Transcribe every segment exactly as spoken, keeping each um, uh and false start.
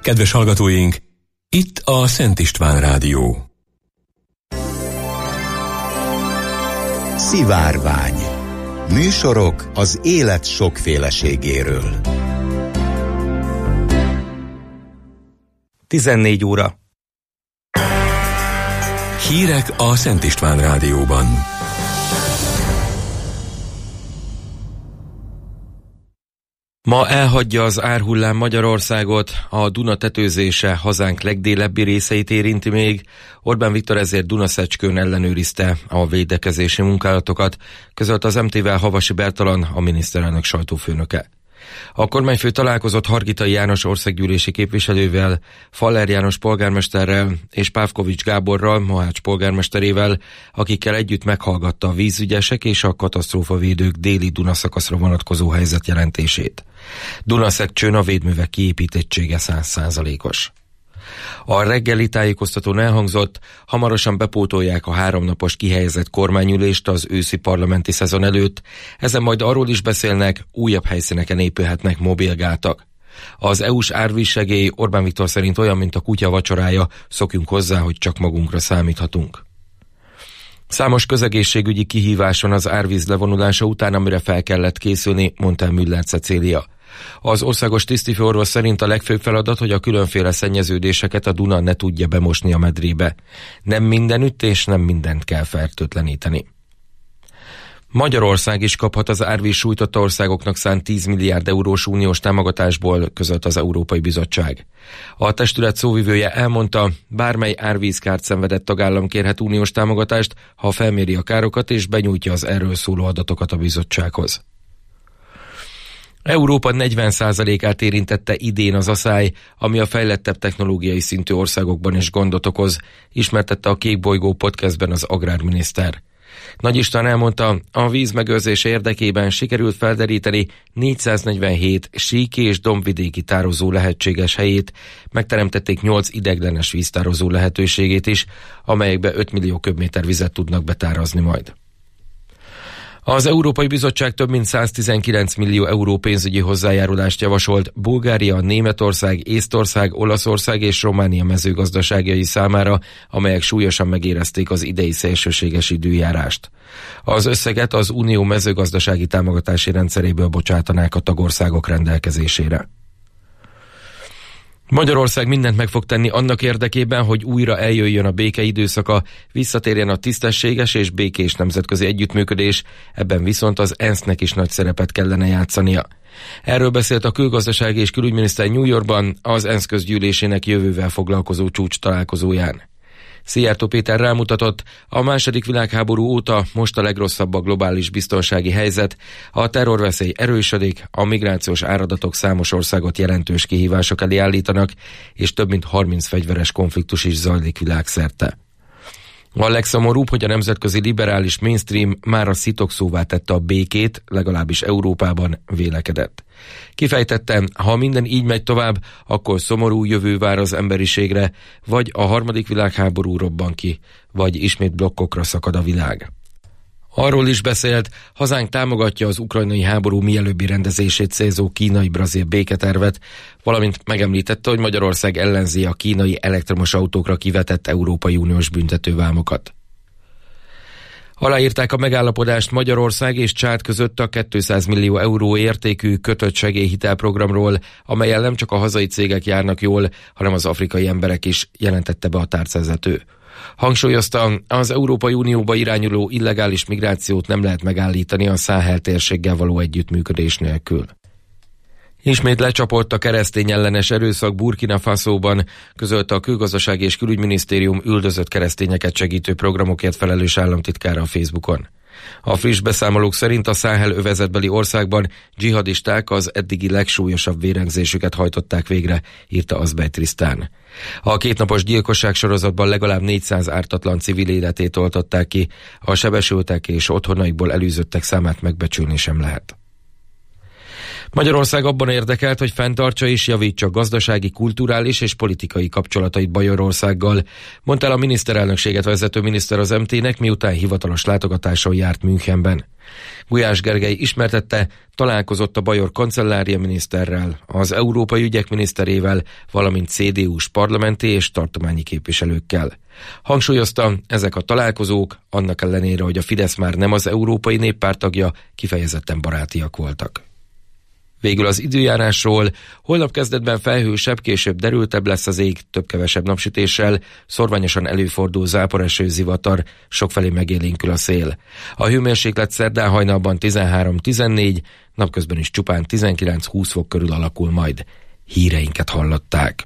Kedves hallgatóink, itt a Szent István Rádió. Szivárvány. Műsorok az élet sokféleségéről. tizennégy óra. Hírek a Szent István Rádióban. Ma elhagyja az árhullám Magyarországot, a Duna tetőzése hazánk legdélebbi részeit érinti még. Orbán Viktor ezért Dunaszecskőn ellenőrizte a védekezési munkálatokat, közölt az em té-vel Havasi Bertalan, a miniszterelnök sajtófőnöke. A kormányfő találkozott Hargitai János országgyűlési képviselővel, Faller János polgármesterrel és Pávkovics Gáborral, Mohács polgármesterével, akikkel együtt meghallgatta a vízügyesek és a katasztrófavédők déli Duna szakaszra vonatkozó helyzetjelentését. Dunaszekcsőn a védművek kiépítettsége száz százalékos. A reggeli tájékoztatón elhangzott, hamarosan bepótolják a háromnapos kihelyezett kormányülést az őszi parlamenti szezon előtt, ezen majd arról is beszélnek, újabb helyszíneken épülhetnek mobilgátak. Az é u-s árvízsegély Orbán Viktor szerint olyan, mint a kutya vacsorája, szokjunk hozzá, hogy csak magunkra számíthatunk. Számos közegészségügyi kihívás van az árvíz levonulása után, amire fel kellett készülni, mondta el Müller Cecília. Az országos tisztifőorvos szerint a legfőbb feladat, hogy a különféle szennyeződéseket a Duna ne tudja bemosni a medrébe. Nem mindenütt és nem mindent kell fertőtleníteni. Magyarország is kaphat az árvíz sújtotta országoknak szánt tíz milliárd eurós uniós támogatásból, közölt az Európai Bizottság. A testület szóvivője elmondta, bármely árvízkárt szenvedett tagállam kérhet uniós támogatást, ha felméri a károkat és benyújtja az erről szóló adatokat a bizottsághoz. Európa negyven százalékát érintette idén az aszály, ami a fejlettebb technológiai szintű országokban is gondot okoz, ismertette a Kékbolygó podcastben az agrárminiszter. Nagy István elmondta, a víz megőrzése érdekében sikerült felderíteni négyszáznegyvenhét sík- és dombvidéki tározó lehetséges helyét, megteremtették nyolc ideiglenes víztározó lehetőségét is, amelyekbe öt millió köbméter vizet tudnak betárazni majd. Az Európai Bizottság több mint száztizenkilenc millió euró pénzügyi hozzájárulást javasolt Bulgária, Németország, Észtország, Olaszország és Románia mezőgazdaságai számára, amelyek súlyosan megérezték az idei szélsőséges időjárást. Az összeget az Unió mezőgazdasági támogatási rendszeréből bocsátanák a tagországok rendelkezésére. Magyarország mindent meg fog tenni annak érdekében, hogy újra eljöjjön a béke időszaka, visszatérjen a tisztességes és békés nemzetközi együttműködés, ebben viszont az ENSZ-nek is nagy szerepet kellene játszania. Erről beszélt a külgazdasági és külügyminiszter New Yorkban az ENSZ közgyűlésének jövővel foglalkozó csúcs találkozóján. Szijjártó Péter rámutatott, a második világháború óta most a legrosszabb a globális biztonsági helyzet, a terrorveszély erősödik, a migrációs áradatok számos országot jelentős kihívások elé állítanak, és több mint harminc fegyveres konfliktus is zajlik világszerte. A legszomorúbb, hogy a nemzetközi liberális mainstream már a szitokszóvá tette a békét, legalábbis Európában, vélekedett. Kifejtette, ha minden így megy tovább, akkor szomorú jövő vár az emberiségre, vagy a harmadik világháború robban ki, vagy ismét blokkokra szakad a világ. Arról is beszélt, hazánk támogatja az ukrajnai háború mielőbbi rendezését célzó kínai-brazil béketervet, valamint megemlítette, hogy Magyarország ellenzi a kínai elektromos autókra kivetett Európai Uniós büntetővámokat. Aláírták a megállapodást Magyarország és Csád között a kétszáz millió euró értékű kötött segélyhitelprogramról, amellyel nem csak a hazai cégek járnak jól, hanem az afrikai emberek is, jelentette be a tárcavezető. Hangsúlyozta, az Európai Unióba irányuló illegális migrációt nem lehet megállítani a Száhel térséggel való együttműködés nélkül. Ismét lecsapott a keresztény ellenes erőszak Burkina Fasóban, közölte a Külgazdasági és Külügyminisztérium üldözött keresztényeket segítő programokért felelős államtitkára a Facebookon. A friss beszámolók szerint a Száhel övezetbeli országban dzsihadisták az eddigi legsúlyosabb vérengzésüket hajtották végre, írta Azbej Trisztán. A kétnapos gyilkosság sorozatban legalább négyszáz ártatlan civil életét oltották ki, a sebesültek és otthonaikból elűzöttek számát megbecsülni sem lehet. Magyarország abban érdekelt, hogy fenntartsa és javítsa gazdasági, kulturális és politikai kapcsolatait Bajorországgal, mondta el a miniszterelnökséget vezető miniszter az em té-nek, miután hivatalos látogatáson járt Münchenben. Gulyás Gergely ismertette, találkozott a bajor kancellária miniszterrel, az európai ügyek miniszterével, valamint cé dé u-s parlamenti és tartományi képviselőkkel. Hangsúlyozta, ezek a találkozók, annak ellenére, hogy a Fidesz már nem az Európai Néppárt tagja, kifejezetten barátiak voltak. Végül az időjárásról: holnap kezdetben felhősebb, később derültebb lesz az ég, több-kevesebb napsütéssel, szorványosan előfordul záporeső, zivatar, sokfelé megélénkül a szél. A hőmérséklet szerdán hajnalban tizenhárom-tizennégy, napközben is csupán tizenkilenc-húsz fok körül alakul majd. Híreinket hallották.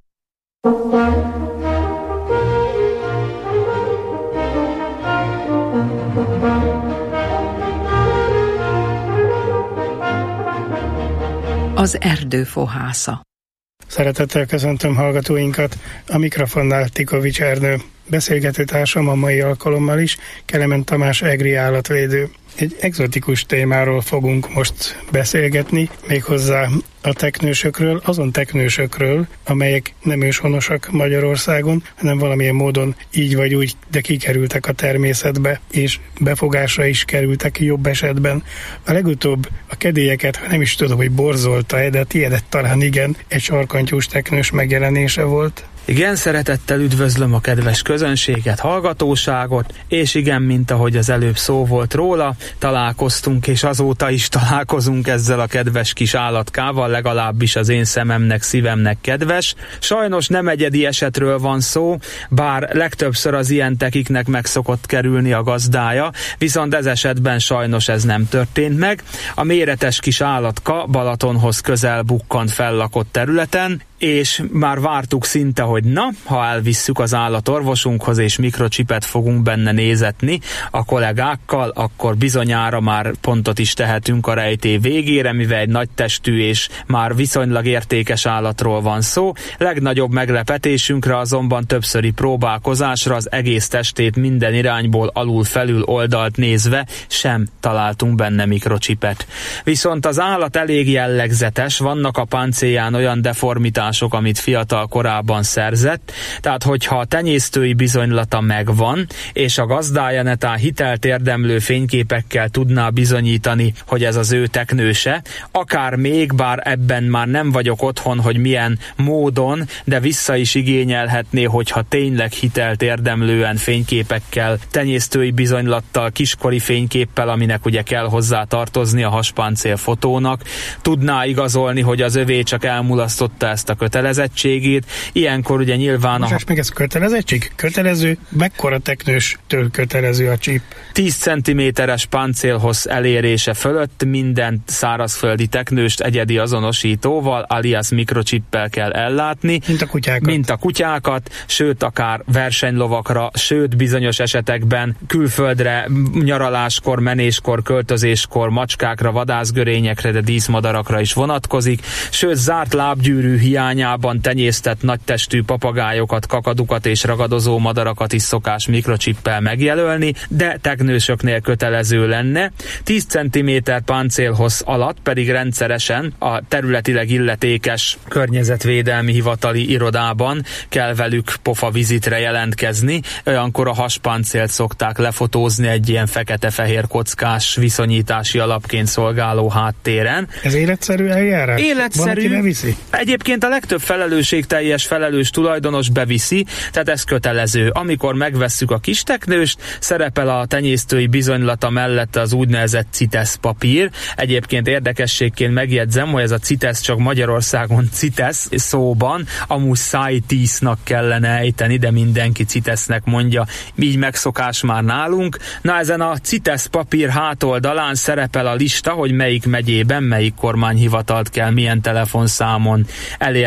Az erdő fohásza. Szeretettel köszöntöm hallgatóinkat, a mikrofonnál Tikovics Ernő. Beszélgető társam a mai alkalommal is Kelemen Tamás egri állatvédő. Egy egzotikus témáról fogunk most beszélgetni, méghozzá a teknősökről, azon teknősökről, amelyek nem őshonosak Magyarországon, hanem valamilyen módon így vagy úgy, de kikerültek a természetbe, és befogásra is kerültek jobb esetben. A legutóbb a kedélyeket, ha nem is tudom, hogy borzolta-e, de a tiédet talán igen, egy sarkantyús teknős megjelenése volt. Igen, szeretettel üdvözlöm a kedves közönséget, hallgatóságot, és igen, mint ahogy az előbb szó volt róla, találkoztunk, és azóta is találkozunk ezzel a kedves kis állatkával, legalábbis az én szememnek, szívemnek kedves. Sajnos nem egyedi esetről van szó, bár legtöbbször az ilyen tekiknek meg szokott kerülni a gazdája, viszont ez esetben sajnos ez nem történt meg. A méretes kis állatka Balatonhoz közel bukkant fellakott területen, és már vártuk szinte, hogy na, ha elvisszük az állatorvosunkhoz, és mikrocsipet fogunk benne nézetni a kollégákkal, akkor bizonyára már pontot is tehetünk a rejtély végére, mivel egy nagy testű és már viszonylag értékes állatról van szó. Legnagyobb meglepetésünkre azonban többszöri próbálkozásra az egész testét minden irányból alul-felül oldalt nézve sem találtunk benne mikrocsipet. Viszont az állat elég jellegzetes, vannak a páncélján olyan deformitások, amit fiatal korában szerzett, tehát hogyha a tenyésztői bizonylata megvan, és a gazdája netán hitelt érdemlő fényképekkel tudná bizonyítani, hogy ez az ő teknőse, akár még, bár ebben már nem vagyok otthon, hogy milyen módon, de vissza is igényelhetné, hogyha tényleg hitelt érdemlően fényképekkel, tenyésztői bizonylattal, kiskori fényképpel, aminek ugye kell hozzá tartozni a haspáncél fotónak, tudná igazolni, hogy az övé csak elmulasztotta ezt a kötelezettségét. Ilyenkor ugye nyilván... Most a... meg ez kötelezettség? Kötelező? Mekkora teknőstől kötelező a csíp? tíz centiméteres páncélhossz elérése fölött minden szárazföldi teknőst egyedi azonosítóval, alias mikrocsippel kell ellátni. Mint a kutyákat. Mint a kutyákat, sőt akár versenylovakra, sőt bizonyos esetekben külföldre, nyaraláskor, menéskor, költözéskor, macskákra, vadászgörényekre, de díszmadarakra is vonatkozik, sőt zárt lábgyűrű hiányában tenyésztett nagytestű papagájokat, kakadukat és ragadozó madarakat is szokás mikrocsippel megjelölni, de teknősöknél kötelező lenne. tíz centiméter páncélhossz alatt pedig rendszeresen a területileg illetékes környezetvédelmi hivatali irodában kell velük pofavizitre jelentkezni. Olyankor a haspáncélt szokták lefotózni egy ilyen fekete-fehér kockás viszonyítási alapként szolgáló háttéren. Ez életszerű eljárás? Életszerű. Van, aki beviszi? Egyébként a legtöbb felelősségteljes felelős tulajdonos beviszi, tehát ez kötelező. Amikor megvesszük a kis teknőst, szerepel a tenyésztői bizonylata mellett az úgynevezett CITES papír. Egyébként érdekességként megjegyzem, hogy ez a CITES csak Magyarországon CITES szóban, amúgy CITES-nak kellene ejteni, de mindenki CITES-nek mondja, így megszokás már nálunk. Na, ezen a CITES papír hátoldalán szerepel a lista, hogy melyik megyében, melyik kormányhivatalt kell milyen telefonszámon elérni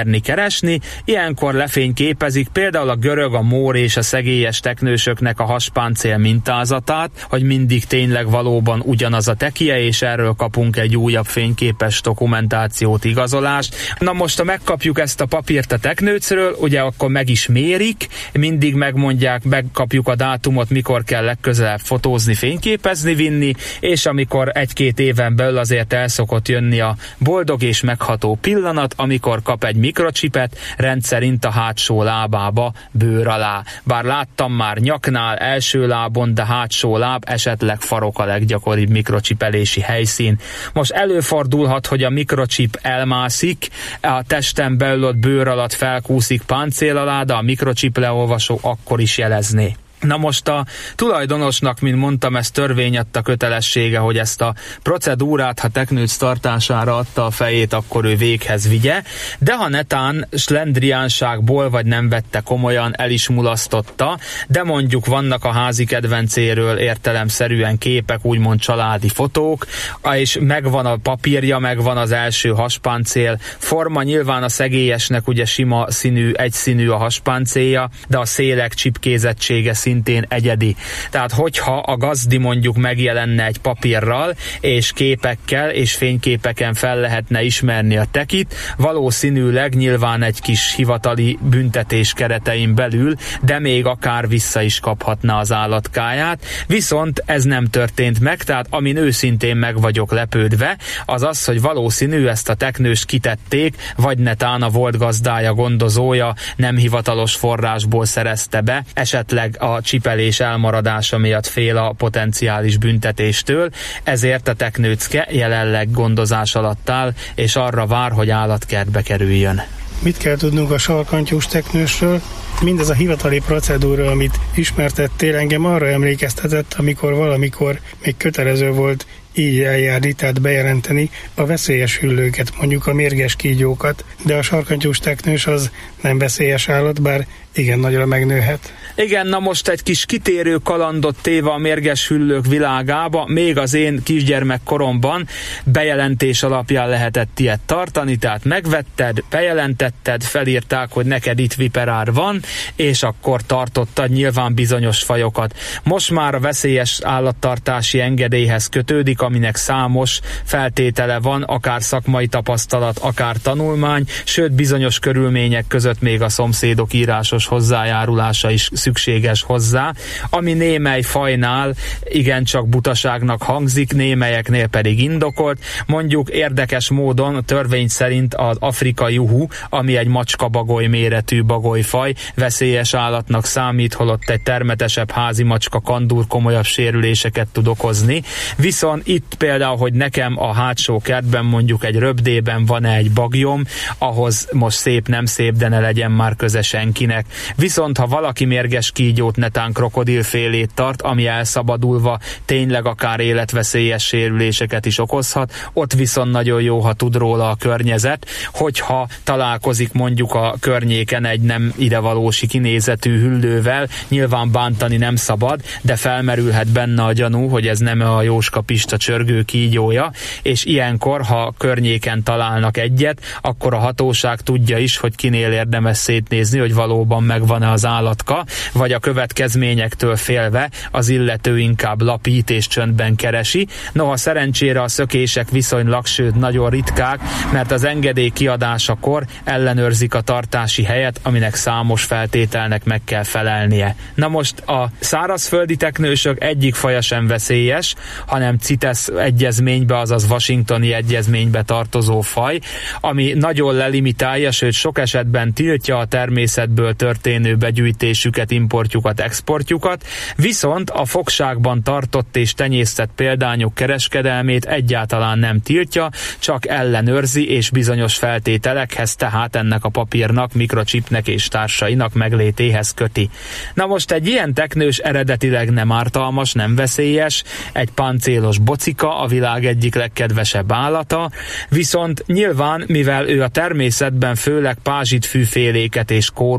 mérni, keresni, ilyenkor lefényképezik például a görög, a mór és a szegélyes teknősöknek a haspáncél mintázatát, hogy mindig tényleg valóban ugyanaz a tekie, és erről kapunk egy újabb fényképes dokumentációt, igazolást. Na most, ha megkapjuk ezt a papírt a teknőcről, ugye akkor meg is mérik, mindig megmondják, megkapjuk a dátumot, mikor kell legközelebb fotózni, fényképezni, vinni, és amikor egy-két éven belül azért el szokott jönni a boldog és megható pillanat, amikor kap egy mikrocsipet, rendszerint a hátsó lábába, bőr alá. Bár láttam már nyaknál, első lábon, de hátsó láb, esetleg farok a leggyakoribb mikrocsipelési helyszín. Most előfordulhat, hogy a mikrocsip elmászik, a testen belül ott bőr alatt felkúszik páncél alá, de a mikrocsip leolvasó akkor is jelezné. Na most a tulajdonosnak, mint mondtam, ez törvény adta kötelessége, hogy ezt a procedúrát, ha teknőc tartására adta a fejét, akkor ő véghez vigye, de ha netán slendriánságból vagy nem vette komolyan, el is mulasztotta, de mondjuk vannak a házi kedvencéről értelemszerűen képek, úgymond családi fotók, és megvan a papírja, megvan az első haspáncél forma, nyilván a szegélyesnek ugye sima színű, egyszínű a haspáncélja, de a szélek csipkézettsége szintén egyedi. Tehát hogyha a gazdi mondjuk megjelenne egy papírral, és képekkel, és fényképeken fel lehetne ismerni a tekit, valószínűleg nyilván egy kis hivatali büntetés keretein belül, de még akár vissza is kaphatná az állatkáját. Viszont ez nem történt meg, tehát amin őszintén meg vagyok lepődve, az az, hogy valószínű ezt a teknőst kitették, vagy netán a volt gazdája, gondozója nem hivatalos forrásból szerezte be, esetleg a csipelés elmaradása miatt fél a potenciális büntetéstől, ezért a teknőcke jelenleg gondozás alatt áll, és arra vár, hogy állatkertbe kerüljön. Mit kell tudnunk a sarkantyús teknősről? Mindez a hivatali procedúra, amit ismertettél, engem arra emlékeztetett, amikor valamikor még kötelező volt így eljárni, tehát bejelenteni a veszélyes hüllőket, mondjuk a mérges kígyókat, de a sarkantyús teknős az nem veszélyes állat, bár igen nagyra megnőhet. Igen, na most egy kis kitérő kalandot téve a mérges hüllők világába, még az én kisgyermek koromban bejelentés alapján lehetett ilyet tartani, tehát megvetted, bejelentetted, felírták, hogy neked itt viperár van, és akkor tartottad nyilván bizonyos fajokat. Most már a veszélyes állattartási engedélyhez kötődik, aminek számos feltétele van, akár szakmai tapasztalat, akár tanulmány, sőt bizonyos körülmények között még a szomszédok írásos hozzájárulása is szükséges hozzá, ami némely fajnál igencsak butaságnak hangzik, némelyeknél pedig indokolt. Mondjuk érdekes módon a törvény szerint az afrikai juhu, ami egy macskabagoly méretű bagolyfaj, veszélyes állatnak számít, holott egy termetesebb házi macska kandúr komolyabb sérüléseket tud okozni. Viszont itt például, hogy nekem a hátsó kertben mondjuk egy röpdében van-e egy bagyom, ahhoz most szép, nem szép, de ne legyen már köze senkinek. Viszont ha valaki mérges kígyót, netán krokodilfélét tart, ami elszabadulva tényleg akár életveszélyes sérüléseket is okozhat, ott viszont nagyon jó, ha tud róla a környezet, hogyha találkozik mondjuk a környéken egy nem idevalósi kinézetű hüllővel, nyilván bántani nem szabad, de felmerülhet benne a gyanú, hogy ez nem a Jóska Pista csörgő kígyója, és ilyenkor, ha környéken találnak egyet, akkor a hatóság tudja is, hogy kinél érdemes szétnézni, hogy valóban megvan-e az állatka, vagy a következményektől félve az illető inkább lapít és csöndben keresi. Noha szerencsére a szökések viszonylag, sőt nagyon ritkák, mert az engedély kiadásakor ellenőrzik a tartási helyet, aminek számos feltételnek meg kell felelnie. Na most a szárazföldi teknősök egyik faja sem veszélyes, hanem CITES egyezménybe, azaz Washingtoni egyezménybe tartozó faj, ami nagyon lelimitálja, sőt sok esetben tiltja a természetből történő begyűjtésüket, importjukat, exportjukat, viszont a fogságban tartott és tenyésztett példányok kereskedelmét egyáltalán nem tiltja, csak ellenőrzi és bizonyos feltételekhez, tehát ennek a papírnak, mikrocsipnek és társainak meglétéhez köti. Na most egy ilyen teknős eredetileg nem ártalmas, nem veszélyes, egy páncélos bocika, a világ egyik legkedvesebb állata, viszont nyilván, mivel ő a természetben főleg pázsitfűféléket és kórókat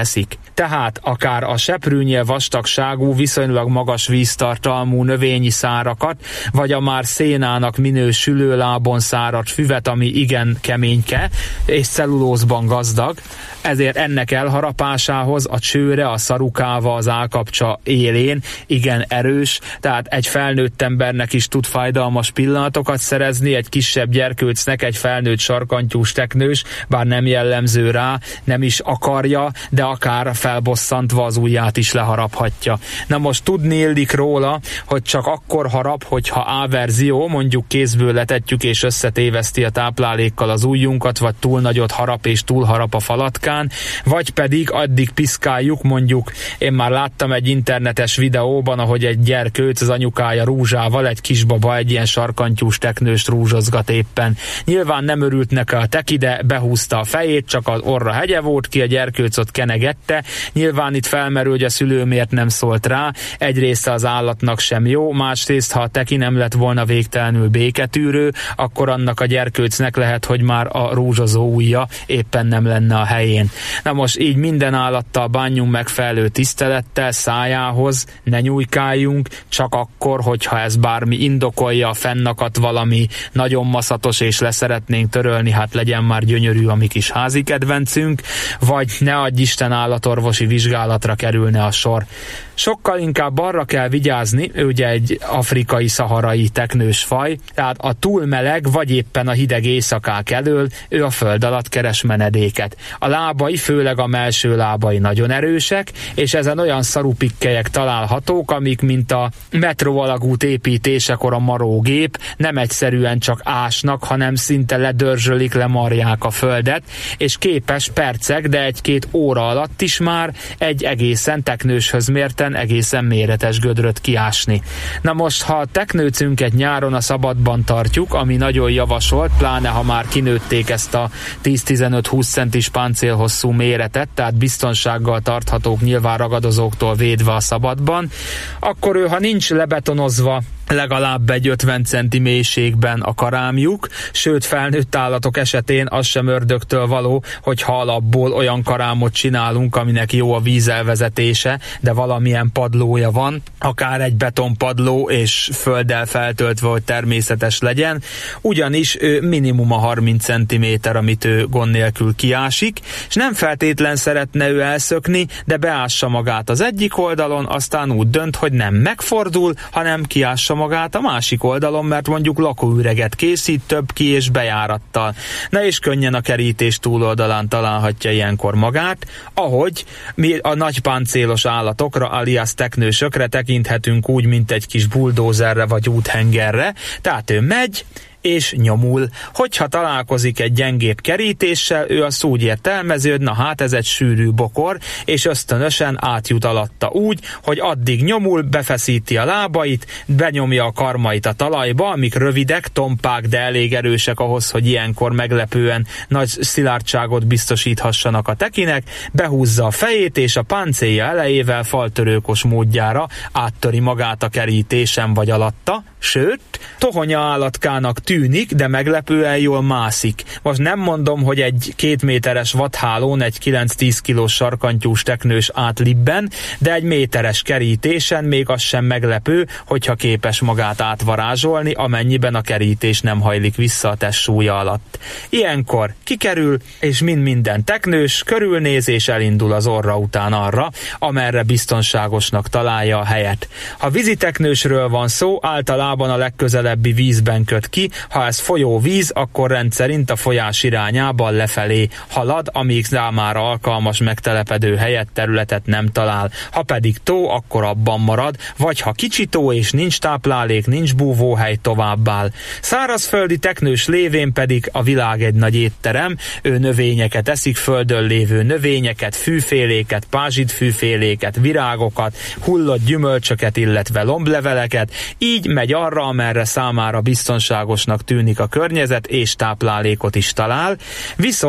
teszik. Tehát akár a seprűnyél vastagságú, viszonylag magas víztartalmú növényi szárakat, vagy a már szénának minősülő lábon száradt füvet, ami igen keményke és cellulózban gazdag, ezért ennek elharapásához a csőre, a szarukáva, az állkapcsa élén igen erős, tehát egy felnőtt embernek is tud fájdalmas pillanatokat szerezni, egy kisebb gyerkőcnek, egy felnőtt sarkantyús teknős, bár nem jellemző rá, nem is akarja, de akár felbosszantva az ujját is leharaphatja. Na most tudni illik róla, hogy csak akkor harap, hogyha A-verzió, mondjuk kézből letetjük és összetéveszti a táplálékkal az ujjunkat, vagy túl nagyot harap és túl harap a falatkán, vagy pedig addig piszkáljuk, mondjuk én már láttam egy internetes videóban, ahogy egy gyerkőc az anyukája rúzsával, egy kisbaba egy ilyen sarkantyús teknőst rúzsozgat éppen. Nyilván nem örült neki a teki, de behúzta a fejét, csak az orra hegye volt ki, a gyerkőc ott kenegette. Nyilván itt felmerül, hogy a szülő miért nem szólt rá. Egyrészt az állatnak sem jó, másrészt, ha a teki nem lett volna végtelenül béketűrő, akkor annak a gyerkőcnek lehet, hogy már a rúzsozó ujja éppen nem lenne a helyén. Na most így minden állattal bánjunk megfelelő tisztelettel, szájához ne nyújkáljunk, csak akkor, hogyha ez bármi indokolja a fennakadt valami nagyon maszatos és leszeretnénk törölni, hát legyen már gyönyörű a mi kis házi kedvencünk, vagy ne adj Isten állatorvosi vizsgálatra kerülne a sor. Sokkal inkább arra kell vigyázni, ő ugye egy afrikai szaharai teknős faj, tehát a túl meleg vagy éppen a hideg éjszakák elől ő a föld alatt keres menedéket. A lábai, főleg a mellső lábai nagyon erősek, és ezen olyan szarupikkelyek találhatók, amik mint a metróalagút építésekor a marógép nem egyszerűen csak ásnak, hanem szinte ledörzsölik, lemarják a földet, és képes percek, de egy-két óra alatt is már egy egészen teknőshöz mérten egészen méretes gödröt kiásni. Na most, ha a teknőcünket nyáron a szabadban tartjuk, ami nagyon javasolt, pláne ha már kinőtték ezt a tíz-tizenöt-húsz centis páncélhosszú méretet, tehát biztonsággal tarthatók, nyilván ragadozóktól védve a szabadban, akkor ő, ha nincs lebetonozva legalább egy ötven centi mélységben a karámjuk, sőt felnőtt állatok esetén az sem ördögtől való, hogy ha alapból olyan karámot csinálunk, aminek jó a vízelvezetése, de valamilyen padlója van, akár egy betonpadló és földdel feltöltve, hogy természetes legyen, ugyanis ő minimum a harminc centiméter, amit ő gond nélkül kiásik, és nem feltétlen szeretne ő elszökni, de beássa magát az egyik oldalon, aztán úgy dönt, hogy nem megfordul, hanem kiássa magát a másik oldalon, mert mondjuk lakóüreget készít több ki- és bejárattal. Na és könnyen a kerítés túloldalán találhatja ilyenkor magát, ahogy mi a nagy páncélos állatokra, alias teknősökre tekinthetünk úgy, mint egy kis buldózerre vagy úthengerre, tehát ő megy, és nyomul. Hogyha találkozik egy gyengébb kerítéssel, ő azt úgy értelmezi, hogy na hát ez egy sűrű bokor, és ösztönösen átjut alatta úgy, hogy addig nyomul, befeszíti a lábait, benyomja a karmait a talajba, amik rövidek, tompák, de elég erősek ahhoz, hogy ilyenkor meglepően nagy szilárdságot biztosíthassanak a tekinek, behúzza a fejét, és a páncélja elejével faltörőkos módjára áttöri magát a kerítésen vagy alatta, sőt, tohonya állatkának tűnik, de meglepően jól mászik. Most nem mondom, hogy egy két méteres vadhálón egy kilenc-tíz kilós sarkantyús teknős átlibben, de egy méteres kerítésen még az sem meglepő, hogyha képes magát átvarázsolni, amennyiben a kerítés nem hajlik vissza a testsúlya alatt. Ilyenkor kikerül, és mind minden teknős körülnéz és elindul az orra után arra, amerre biztonságosnak találja a helyet. Ha víziteknősről van szó, általában a legközelebbi vízben köt ki, ha ez folyóvíz, akkor rendszerint a folyás irányában lefelé halad, amíg számára alkalmas megtelepedő helyet, területet nem talál. Ha pedig tó, akkor abban marad, vagy ha kicsi tó és nincs táplálék, nincs búvóhely, továbbáll. Szárazföldi teknős lévén pedig a világ egy nagy étterem, ő növényeket eszik, földön lévő növényeket, fűféléket, pázsitfűféléket, virágokat, hullott gyümölcsöket, illetve lombleveleket, így megy arra, amerre számára biztonságosnak tűnik a környezet, és táplálékot is talál, viszont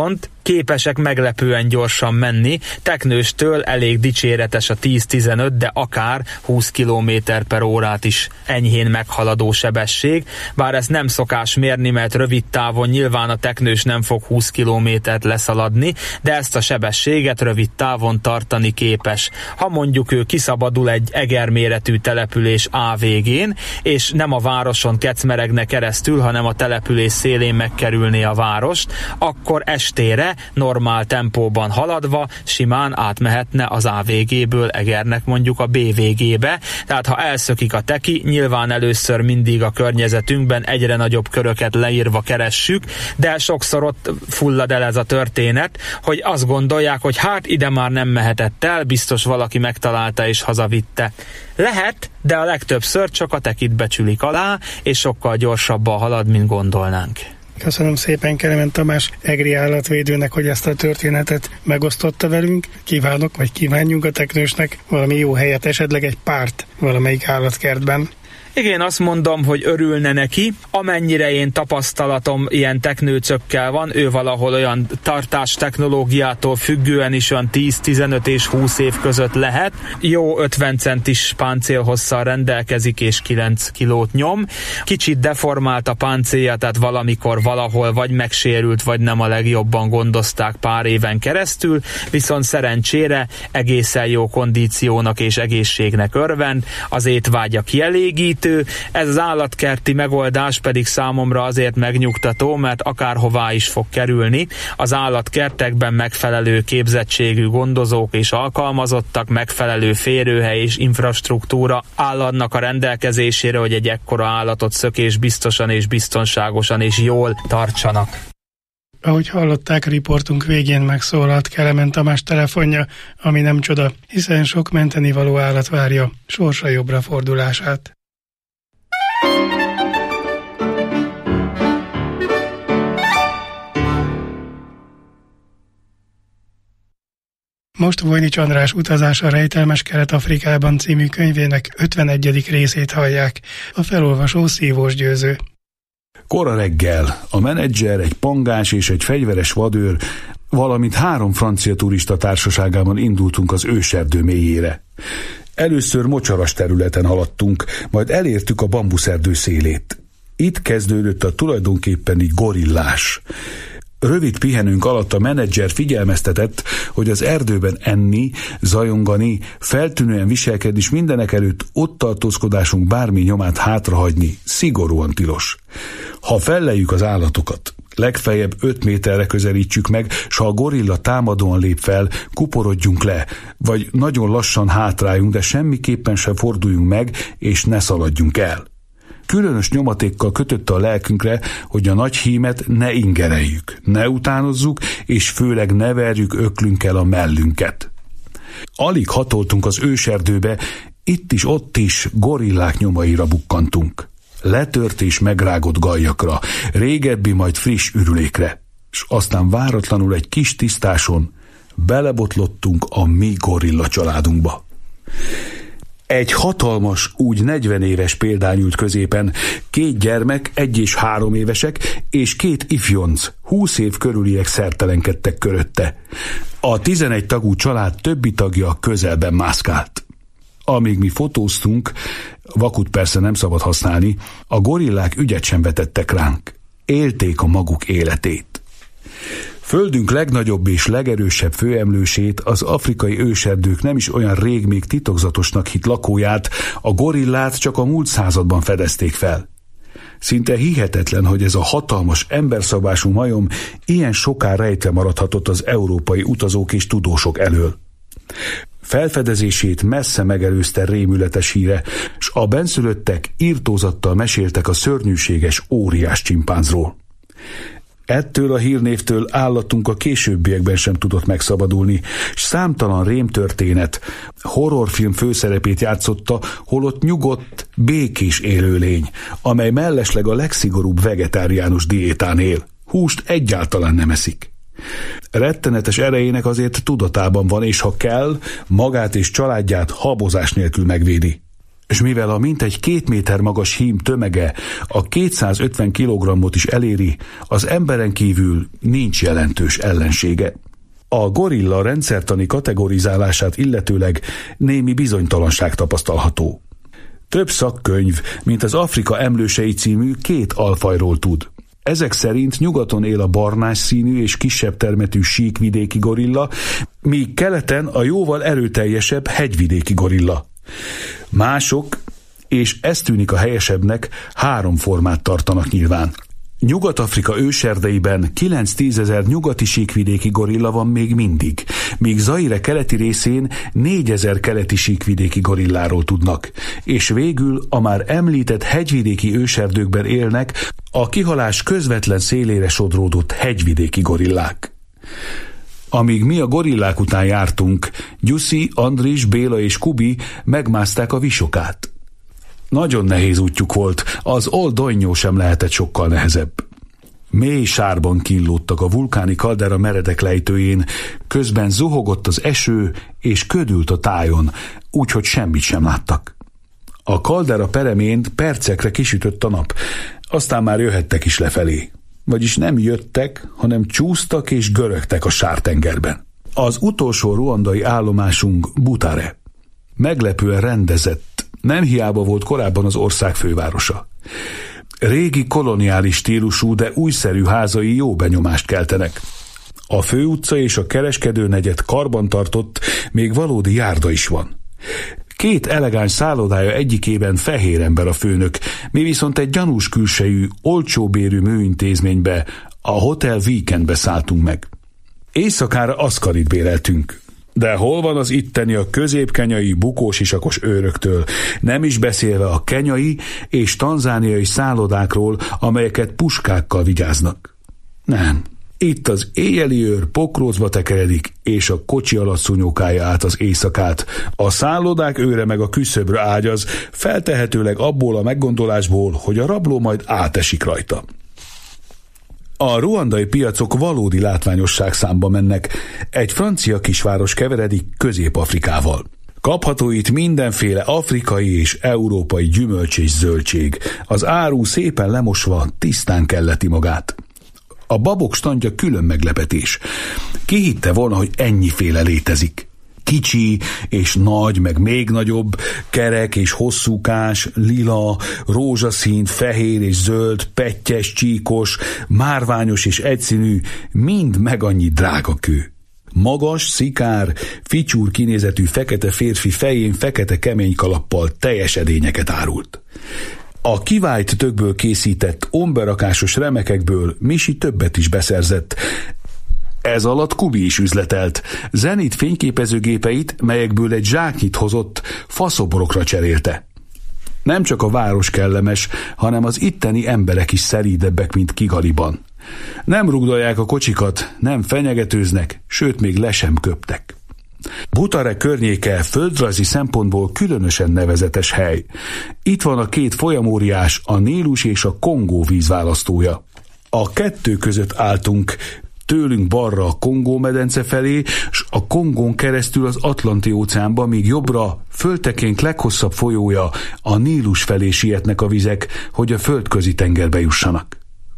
képesek meglepően gyorsan menni, teknőstől elég dicséretes a tíz-tizenöt, de akár húsz kilométer per órát is enyhén meghaladó sebesség, bár ezt nem szokás mérni, mert rövid távon nyilván a teknős nem fog húsz kilométert leszaladni, de ezt a sebességet rövid távon tartani képes. Ha mondjuk ő kiszabadul egy egerméretű település á végén, és nem a városon kecmeregne keresztül, hanem a település szélén megkerülné a várost, akkor estére normál tempóban haladva simán átmehetne az á végéből Egernek mondjuk a bé végébe. Tehát ha elszökik a teki, nyilván először mindig a környezetünkben egyre nagyobb köröket leírva keressük, de sokszor ott fullad el ez a történet, hogy azt gondolják, hogy hát ide már nem mehetett el, biztos valaki megtalálta és hazavitte. Lehet, de a legtöbbször csak a tekit becsülik alá, és sokkal gyorsabban halad, mint gondolnánk. Köszönöm szépen Kelemen Tamás egri állatvédőnek, hogy ezt a történetet megosztotta velünk. Kívánok, vagy kívánjunk a teknősnek valami jó helyet, esetleg egy párt valamelyik állatkertben. Igen, azt mondom, hogy örülne neki. Amennyire én tapasztalatom ilyen teknőcökkel van, ő valahol olyan tartás technológiától függően is olyan tíz-tizenöt és húsz év között lehet. Jó ötven centis páncélhosszal rendelkezik és kilenc kilót nyom. Kicsit deformált a páncélja, tehát valamikor valahol vagy megsérült, vagy nem a legjobban gondozták pár éven keresztül, viszont szerencsére egészen jó kondíciónak és egészségnek örvend, az étvágya kielégít. Ez az állatkerti megoldás pedig számomra azért megnyugtató, mert akárhová is fog kerülni, az állatkertekben megfelelő képzettségű gondozók és alkalmazottak, megfelelő férőhely és infrastruktúra álladnak a rendelkezésére, hogy egy ekkora állatot szökésbiztosan és biztonságosan és jól tartsanak. Ahogy hallották, riportunk végén megszólalt Kelemen Tamás telefonja, ami nem csoda, hiszen sok mentenivaló állat várja sorsa jobbra fordulását. Most Vojnics András Utazás a rejtelmes Kelet-Afrikában című könyvének ötvenegyedik részét hallják, a felolvasó Szívós Győző. Kora reggel a menedzser, egy pangás és egy fegyveres vadőr, valamint három francia turista társaságában indultunk az őserdő mélyére. Először mocsaras területen haladtunk, majd elértük a bambuszerdő szélét. Itt kezdődött a tulajdonképpeni gorillás. Rövid pihenőnk alatt a menedzser figyelmeztetett, hogy az erdőben enni, zajongani, feltűnően viselkedni, és mindenek előtt ott tartózkodásunk bármi nyomát hátrahagyni szigorúan tilos. Ha felleljük az állatokat, legfeljebb öt méterre közelítsük meg, s ha a gorilla támadóan lép fel, kuporodjunk le, vagy nagyon lassan hátráljunk, de semmiképpen sem forduljunk meg, és ne szaladjunk el. Különös nyomatékkal kötötte a lelkünkre, hogy a nagy hímet ne ingereljük, ne utánozzuk, és főleg ne verjük öklünkkel a mellünket. Alig hatoltunk az őserdőbe, itt is, ott is gorillák nyomaira bukkantunk. Letört és megrágott gallyakra, régebbi, majd friss ürülékre, s aztán váratlanul egy kis tisztáson belebotlottunk a mi gorilla családunkba. Egy hatalmas, úgy negyven éves példány ült középen, két gyermek, egy és három évesek, és két ifjonc, húsz év körüliek szertelenkedtek körötte. A tizenegy tagú család többi tagja közelben mászkált. Amíg mi fotóztunk, vakut persze nem szabad használni, a gorillák ügyet sem vetettek ránk. Élték a maguk életét. Földünk legnagyobb és legerősebb főemlősét, az afrikai őserdők nem is olyan rég még titokzatosnak hitt lakóját, a gorillát csak a múlt században fedezték fel. Szinte hihetetlen, hogy ez a hatalmas emberszabású majom ilyen soká rejtve maradhatott az európai utazók és tudósok elől. Felfedezését messze megelőzte rémületes híre, s a benszülöttek írtózattal meséltek a szörnyűséges óriás csimpánzról. Ettől a hírnévtől állatunk a későbbiekben sem tudott megszabadulni, s számtalan rémtörténet, horrorfilm főszerepét játszotta, holott nyugodt, békés élőlény, amely mellesleg a legszigorúbb vegetáriánus diétán él. Húst egyáltalán nem eszik. Rettenetes erejének azért tudatában van, és ha kell, magát és családját habozás nélkül megvédi. és mivel a mintegy két méter magas hím tömege a kétszázötven kilogrammot is eléri, az emberen kívül nincs jelentős ellensége. A gorilla rendszertani kategorizálását illetőleg némi bizonytalanság tapasztalható. Több szakkönyv, mint az Afrika emlősei című két alfajról tud. Ezek szerint nyugaton él a barnás színű és kisebb termetű síkvidéki gorilla, míg keleten a jóval erőteljesebb hegyvidéki gorilla. Mások, és ez tűnik a helyesebbnek, három formát tartanak nyilván. Nyugat-Afrika őserdeiben kilenc-tízezer nyugati síkvidéki gorilla van még mindig, míg Zaire keleti részén négyezer keleti síkvidéki gorilláról tudnak, és végül a már említett hegyvidéki őserdőkben élnek a kihalás közvetlen szélére sodródott hegyvidéki gorillák. Amíg mi a gorillák után jártunk, Gyuszi, Andris, Béla és Kubi megmászták a visokát. Nagyon nehéz útjuk volt, az Old Doinyo sem lehetett sokkal nehezebb. Mély sárban kínlódtak a vulkáni kaldera meredek lejtőjén, közben zuhogott az eső, és ködült a tájon, úgyhogy semmit sem láttak. A kaldera peremén percekre kisütött a nap, aztán már jöhettek is lefelé. Vagyis nem jöttek, hanem csúsztak és görögtek a sártengerben. Az utolsó ruandai állomásunk Butare. Meglepően rendezett, nem hiába volt korábban az ország fővárosa. Régi koloniális stílusú, de újszerű házai jó benyomást keltenek. A főutca és a kereskedőnegyed karbantartott, még valódi járda is van. Két elegáns szállodája egyikében fehér ember a főnök, mi viszont egy gyanús külsejű, olcsóbérű műintézménybe, a Hotel Weekendbe szálltunk meg. Éjszakára aszkarit béreltünk. De hol van az itteni a középkenyai bukósisakos őröktől, nem is beszélve a kenyai és tanzániai szállodákról, amelyeket puskákkal vigyáznak. Nem. Itt az éjjeli őr pokrócba tekeredik, és a kocsi alatt szúnyókálja át az éjszakát. A szállodák őre meg a küszöbre ágyaz, feltehetőleg abból a meggondolásból, hogy a rabló majd átesik rajta. A ruandai piacok valódi látványosság számba mennek. Egy francia kisváros keveredik Közép-Afrikával. Kapható itt mindenféle afrikai és európai gyümölcs és zöldség. Az áru szépen lemosva tisztán kelleti magát. A babok standja külön meglepetés. Ki hitte volna, hogy ennyiféle létezik? Kicsi és nagy, meg még nagyobb, kerek és hosszúkás, lila, rózsaszín, fehér és zöld, pettyes, csíkos, márványos és egyszínű, mind meg annyi drága kő. Magas, szikár, ficsúr kinézetű fekete férfi fején fekete kemény kalappal teljes edényeket árult. A kivált tökből készített omberakásos remekekből Misi többet is beszerzett. Ez alatt Kubi is üzletelt. Zenit fényképezőgépeit, melyekből egy zsáknyit hozott, faszoborokra cserélte. Nem csak a város kellemes, hanem az itteni emberek is szerídebbek, mint Kigaliban. Nem rugdolják a kocsikat, nem fenyegetőznek, sőt még le sem köptek. Butare környéke földrajzi szempontból különösen nevezetes hely. Itt van a két folyamóriás, a Nílus és a Kongó vízválasztója. A kettő között álltunk, tőlünk balra a Kongó-medence felé, s a Kongón keresztül az Atlanti-óceánba, míg jobbra föltekénk leghosszabb folyója, a Nílus felé sietnek a vizek, hogy a földközi tengerbe jussanak.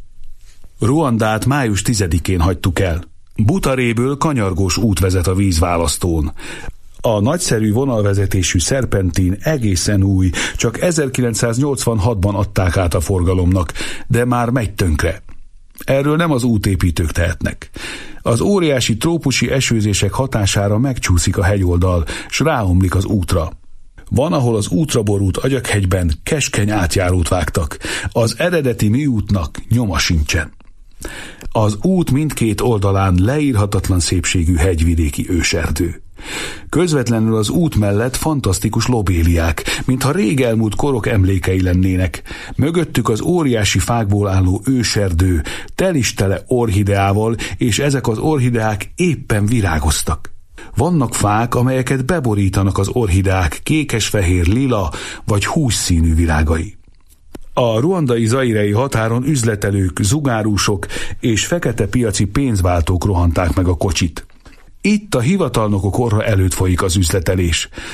Ruandát május tizedikén hagytuk el. Butaréből kanyargós út vezet a vízválasztón. A nagyszerű vonalvezetésű szerpentin egészen új, csak ezerkilencszáznyolcvanhatban adták át a forgalomnak, de már megy tönkre. Erről nem az útépítők tehetnek. Az óriási trópusi esőzések hatására megcsúszik a hegyoldal, s ráomlik az útra. Van, ahol az útra borult Agyakhegyben keskeny átjárót vágtak. Az eredeti műútnak nyoma sincsen. Az út mindkét oldalán leírhatatlan szépségű hegyvidéki őserdő. Közvetlenül az út mellett fantasztikus lobéliák, mintha rég elmúlt korok emlékei lennének. Mögöttük az óriási fákból álló őserdő, telistele orhideával, és ezek az orhideák éppen virágoztak. Vannak fák, amelyeket beborítanak az orhideák kékes-fehér, lila vagy hússzínű virágai. A ruandai zairei határon üzletelők, zugárusok és fekete piaci pénzváltók rohanták meg a kocsit. Itt a hivatalnokok orra előtt folyik az üzletelés.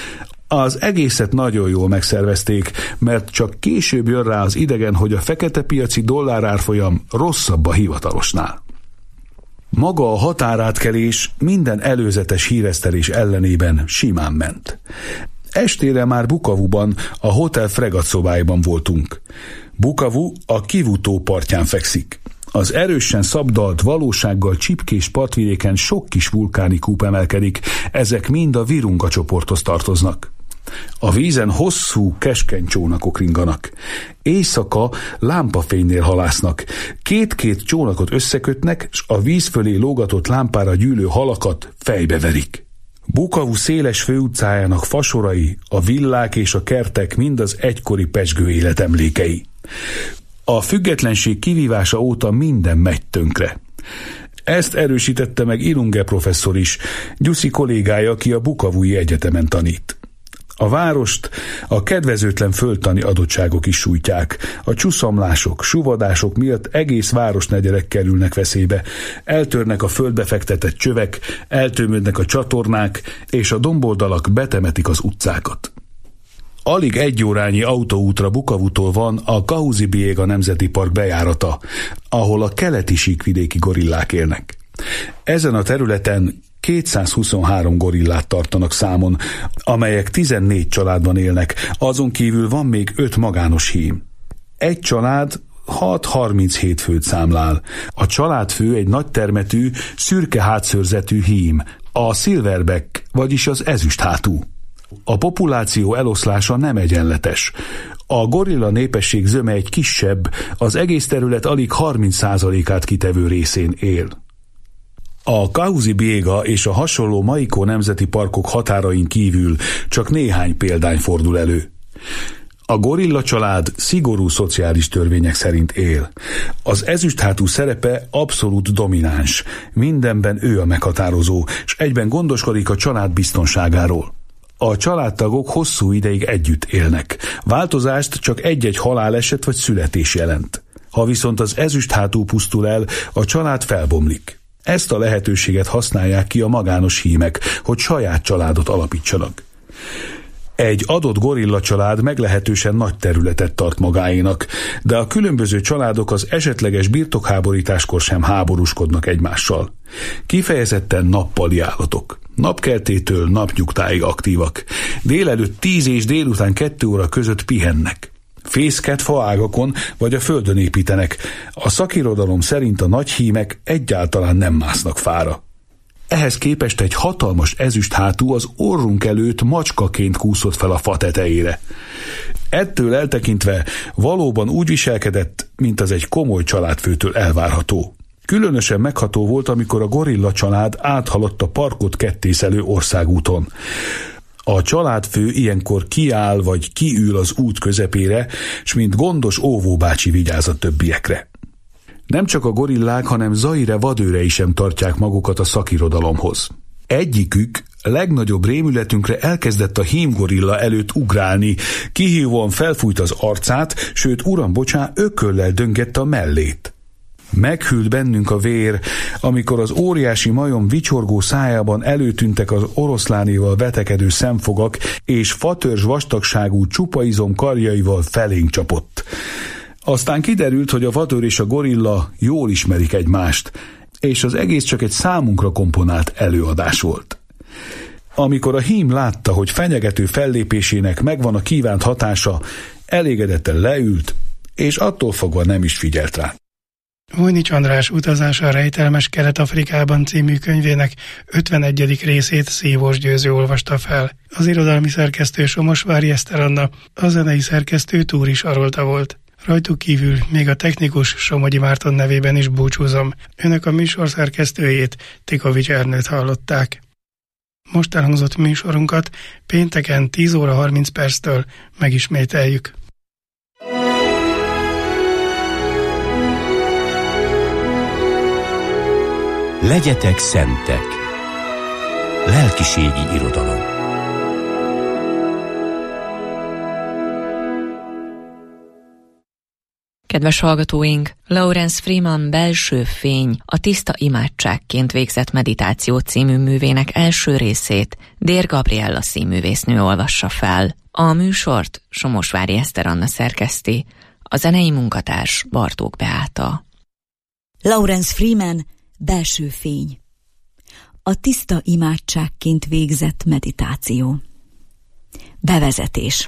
Az egészet nagyon jól megszervezték, mert csak később jön rá az idegen, hogy a fekete piaci dollárárfolyam rosszabb a hivatalosnál. Maga a határátkelés minden előzetes híresztelés ellenében simán ment. Estére már Bukavuban, a Hotel Fregat szobáiban voltunk. Bukavu a Kivu-tó partján fekszik. Az erősen szabdalt, valósággal csipkés partvidéken sok kis vulkáni kúp emelkedik, ezek mind a Virunga csoporthoz tartoznak. A vízen hosszú, keskeny csónakok ringanak. Éjszaka lámpafénynél halásznak. Két-két csónakot összekötnek, s a víz fölé lógatott lámpára gyűlő halakat fejbeverik. Bukavu széles főutcájának fasorai, a villák és a kertek mind az egykori pezsgő élet emlékei. A függetlenség kivívása óta minden megy tönkre. Ezt erősítette meg Irunge professzor is, Gyuszi kollégája, aki a Bukavui Egyetemen tanít. A várost a kedvezőtlen földtani adottságok is sújtják. A csuszamlások, suvadások miatt egész városnegyedek kerülnek veszélybe. Eltörnek a földbe fektetett csövek, eltömödnek a csatornák, és a domboldalak betemetik az utcákat. Alig egy órányi autóútra Bukavutól van a Kahuzi-Biega Nemzeti Park bejárata, ahol a keleti síkvidéki gorillák élnek. Ezen a területen kétszázhuszonhárom gorillát tartanak számon, amelyek tizennégy családban élnek, azon kívül van még öt magános hím. Egy család hat-harminchét főt számlál. A családfő egy nagytermetű, szürke hátszőrzetű hím, a silverback, vagyis az ezüsthátú. A populáció eloszlása nem egyenletes. A gorilla népesség zöme egy kisebb, az egész terület alig harminc százalékát kitevő részén él. A Kahuzi-Biega és a hasonló Maiko nemzeti parkok határain kívül csak néhány példány fordul elő. A gorilla család szigorú szociális törvények szerint él. Az ezüsthátú szerepe abszolút domináns, mindenben ő a meghatározó, és egyben gondoskodik a család biztonságáról. A családtagok hosszú ideig együtt élnek. Változást csak egy-egy haláleset vagy születés jelent. Ha viszont az ezüsthátú pusztul el, a család felbomlik. Ezt a lehetőséget használják ki a magános hímek, hogy saját családot alapítsanak. Egy adott gorilla család meglehetősen nagy területet tart magáénak, de a különböző családok az esetleges birtokháborításkor sem háborúskodnak egymással. Kifejezetten nappali állatok. Napkeltétől napnyugtáig aktívak. Délelőtt tíz és délután kettő óra között pihennek. Fészket faágakon vagy a földön építenek. A szakirodalom szerint a nagy hímek egyáltalán nem másznak fára. Ehhez képest egy hatalmas ezüsthátú az orrunk előtt macskaként kúszott fel a fa tetejére. Ettől eltekintve valóban úgy viselkedett, mint az egy komoly családfőtől elvárható. Különösen megható volt, amikor a gorilla család áthaladt a parkot kettészelő országúton. A családfő ilyenkor kiáll vagy kiül az út közepére, s mint gondos óvóbácsi vigyáz a többiekre. Nem csak a gorillák, hanem Zaire vadőrei sem tartják magukat a szakirodalomhoz. Egyikük legnagyobb rémületünkre elkezdett a hímgorilla előtt ugrálni, kihívóan felfújt az arcát, sőt, uram bocsá, ököllel döngette a mellét. Meghűlt bennünk a vér, amikor az óriási majom vicsorgó szájában előtűntek az oroszlánéval vetekedő szemfogak, és fatörzs vastagságú csupaizom karjaival felénk csapott. Aztán kiderült, hogy a vadőr és a gorilla jól ismerik egymást, és az egész csak egy számunkra komponált előadás volt. Amikor a hím látta, hogy fenyegető fellépésének megvan a kívánt hatása, elégedetten leült, és attól fogva nem is figyelt rá. Vojnics András Utazása a rejtelmes Kelet-Afrikában című könyvének ötvenegyedik részét Szívós Győző olvasta fel. Az irodalmi szerkesztő Somosvári Eszter Anna, a zenei szerkesztő Túri Sarolta volt. Rajtuk kívül még a technikus Somogyi Márton nevében is búcsúzom. Önök a műsor szerkesztőjét, Tikovics Ernőt hallották. Most elhangzott műsorunkat pénteken tíz óra harminc perctől megismételjük. Legyetek szentek. Lelkiségi irodalom. Kedves hallgatóink, Lawrence Freeman Belső fény, a tiszta imádságként végzett meditáció című művének első részét Dér Gabriella színművésznő olvassa fel. A műsort Somosvári Eszter Anna szerkeszti, a zenei munkatárs Bartók Beáta. Lawrence Freeman Belső fény, a tiszta imádságként végzett meditáció. Bevezetés.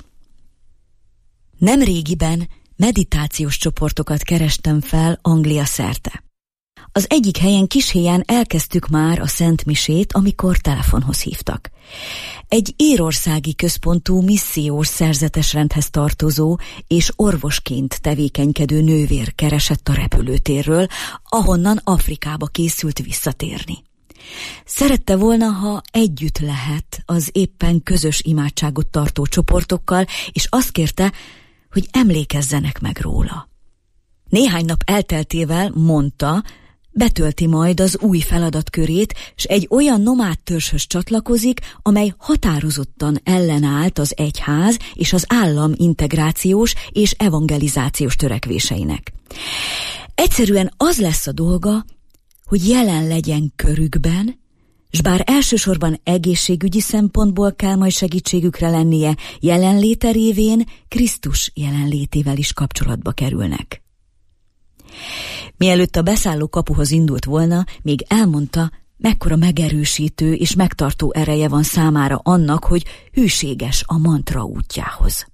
Nemrégiben meditációs csoportokat kerestem fel Anglia szerte. Az egyik helyen Kishelyen elkezdtük már a Szent Misét, amikor telefonhoz hívtak. Egy írországi központú missziós szerzetesrendhez tartozó és orvosként tevékenykedő nővér keresett a repülőtérről, ahonnan Afrikába készült visszatérni. Szerette volna, ha együtt lehet az éppen közös imádságot tartó csoportokkal, és azt kérte, hogy emlékezzenek meg róla. Néhány nap elteltével mondta, betölti majd az új feladatkörét, s egy olyan nomád törzshöz csatlakozik, amely határozottan ellenállt az egyház és az állam integrációs és evangelizációs törekvéseinek. Egyszerűen az lesz a dolga, hogy jelen legyen körükben, s bár elsősorban egészségügyi szempontból kell majd segítségükre lennie, jelenléte révén Krisztus jelenlétével is kapcsolatba kerülnek. Mielőtt a beszálló kapuhoz indult volna, még elmondta, mekkora megerősítő és megtartó ereje van számára annak, hogy hűséges a mantra útjához.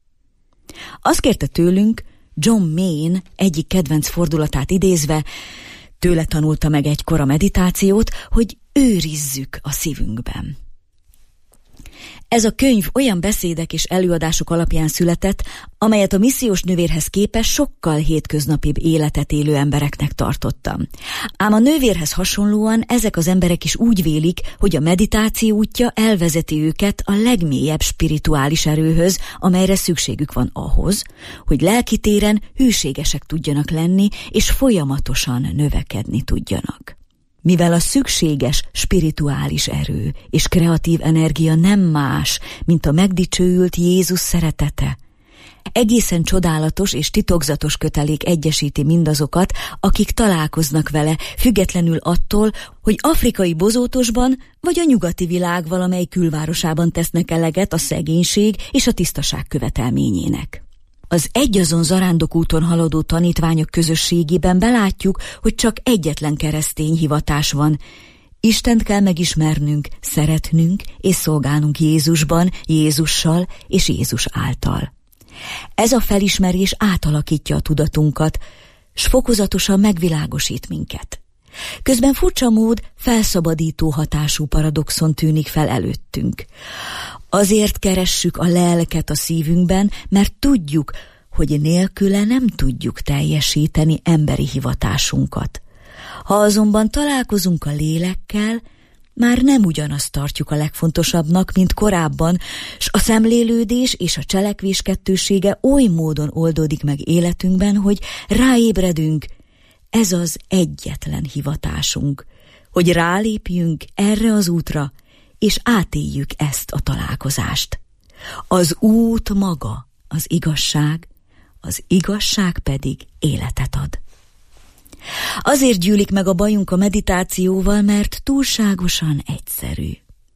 Azt kérte tőlünk, John Mayne egyik kedvenc fordulatát idézve, tőle tanulta meg egykor a meditációt, hogy őrizzük a szívünkben. Ez a könyv olyan beszédek és előadások alapján született, amelyet a missziós nővérhez képest sokkal hétköznapibb életet élő embereknek tartottam. Ám a nővérhez hasonlóan ezek az emberek is úgy vélik, hogy a meditáció útja elvezeti őket a legmélyebb spirituális erőhöz, amelyre szükségük van ahhoz, hogy lelki téren hűségesek tudjanak lenni, és folyamatosan növekedni tudjanak. Mivel a szükséges spirituális erő és kreatív energia nem más, mint a megdicsőült Jézus szeretete, egészen csodálatos és titokzatos kötelék egyesíti mindazokat, akik találkoznak vele, függetlenül attól, hogy afrikai bozótosban vagy a nyugati világ valamely külvárosában tesznek eleget a szegénység és a tisztaság követelményének. Az egyazon zarándokúton haladó tanítványok közösségében belátjuk, hogy csak egyetlen keresztény hivatás van. Istent kell megismernünk, szeretnünk és szolgálnunk Jézusban, Jézussal és Jézus által. Ez a felismerés átalakítja a tudatunkat, s fokozatosan megvilágosít minket. Közben furcsa mód felszabadító hatású paradoxon tűnik fel előttünk. Azért keressük a lelket a szívünkben, mert tudjuk, hogy nélküle nem tudjuk teljesíteni emberi hivatásunkat. Ha azonban találkozunk a lélekkel, már nem ugyanazt tartjuk a legfontosabbnak, mint korábban, s a szemlélődés és a cselekvés kettősége oly módon oldódik meg életünkben, hogy ráébredünk, ez az egyetlen hivatásunk, hogy rálépjünk erre az útra, és átéljük ezt a találkozást. Az út maga az igazság, az igazság pedig életet ad. Azért gyűlik meg a bajunk a meditációval, mert túlságosan egyszerű.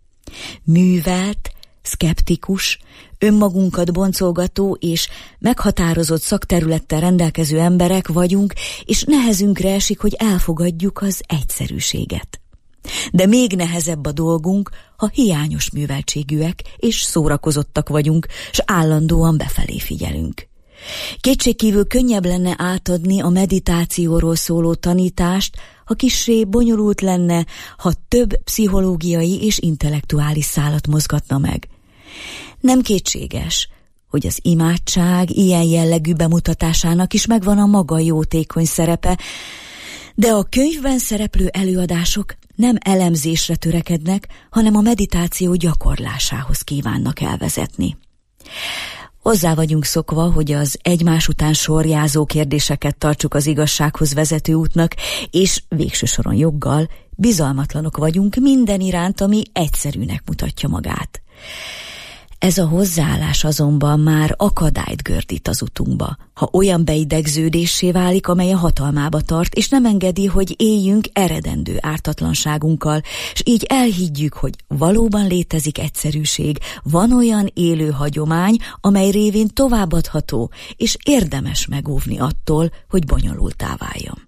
Művelt, szkeptikus, önmagunkat boncolgató és meghatározott szakterülettel rendelkező emberek vagyunk, és nehezünkre esik, hogy elfogadjuk az egyszerűséget. De még nehezebb a dolgunk, ha hiányos műveltségűek és szórakozottak vagyunk, s állandóan befelé figyelünk. Kétségkívül könnyebb lenne átadni a meditációról szóló tanítást, ha kissé bonyolult lenne, ha több pszichológiai és intellektuális szálat mozgatna meg. Nem kétséges, hogy az imádság ilyen jellegű bemutatásának is megvan a maga jótékony szerepe, de a könyvben szereplő előadások nem elemzésre törekednek, hanem a meditáció gyakorlásához kívánnak elvezetni. Hozzá vagyunk szokva, hogy az egymás után sorjázó kérdéseket tartsuk az igazsághoz vezető útnak, és végső soron joggal bizalmatlanok vagyunk minden iránt, ami egyszerűnek mutatja magát. Ez a hozzáállás azonban már akadályt gördít az utunkba, ha olyan beidegződéssé válik, amely a hatalmába tart, és nem engedi, hogy éljünk eredendő ártatlanságunkkal, és így elhiggyük, hogy valóban létezik egyszerűség, van olyan élő hagyomány, amely révén továbbadható, és érdemes megóvni attól, hogy bonyolultá váljon.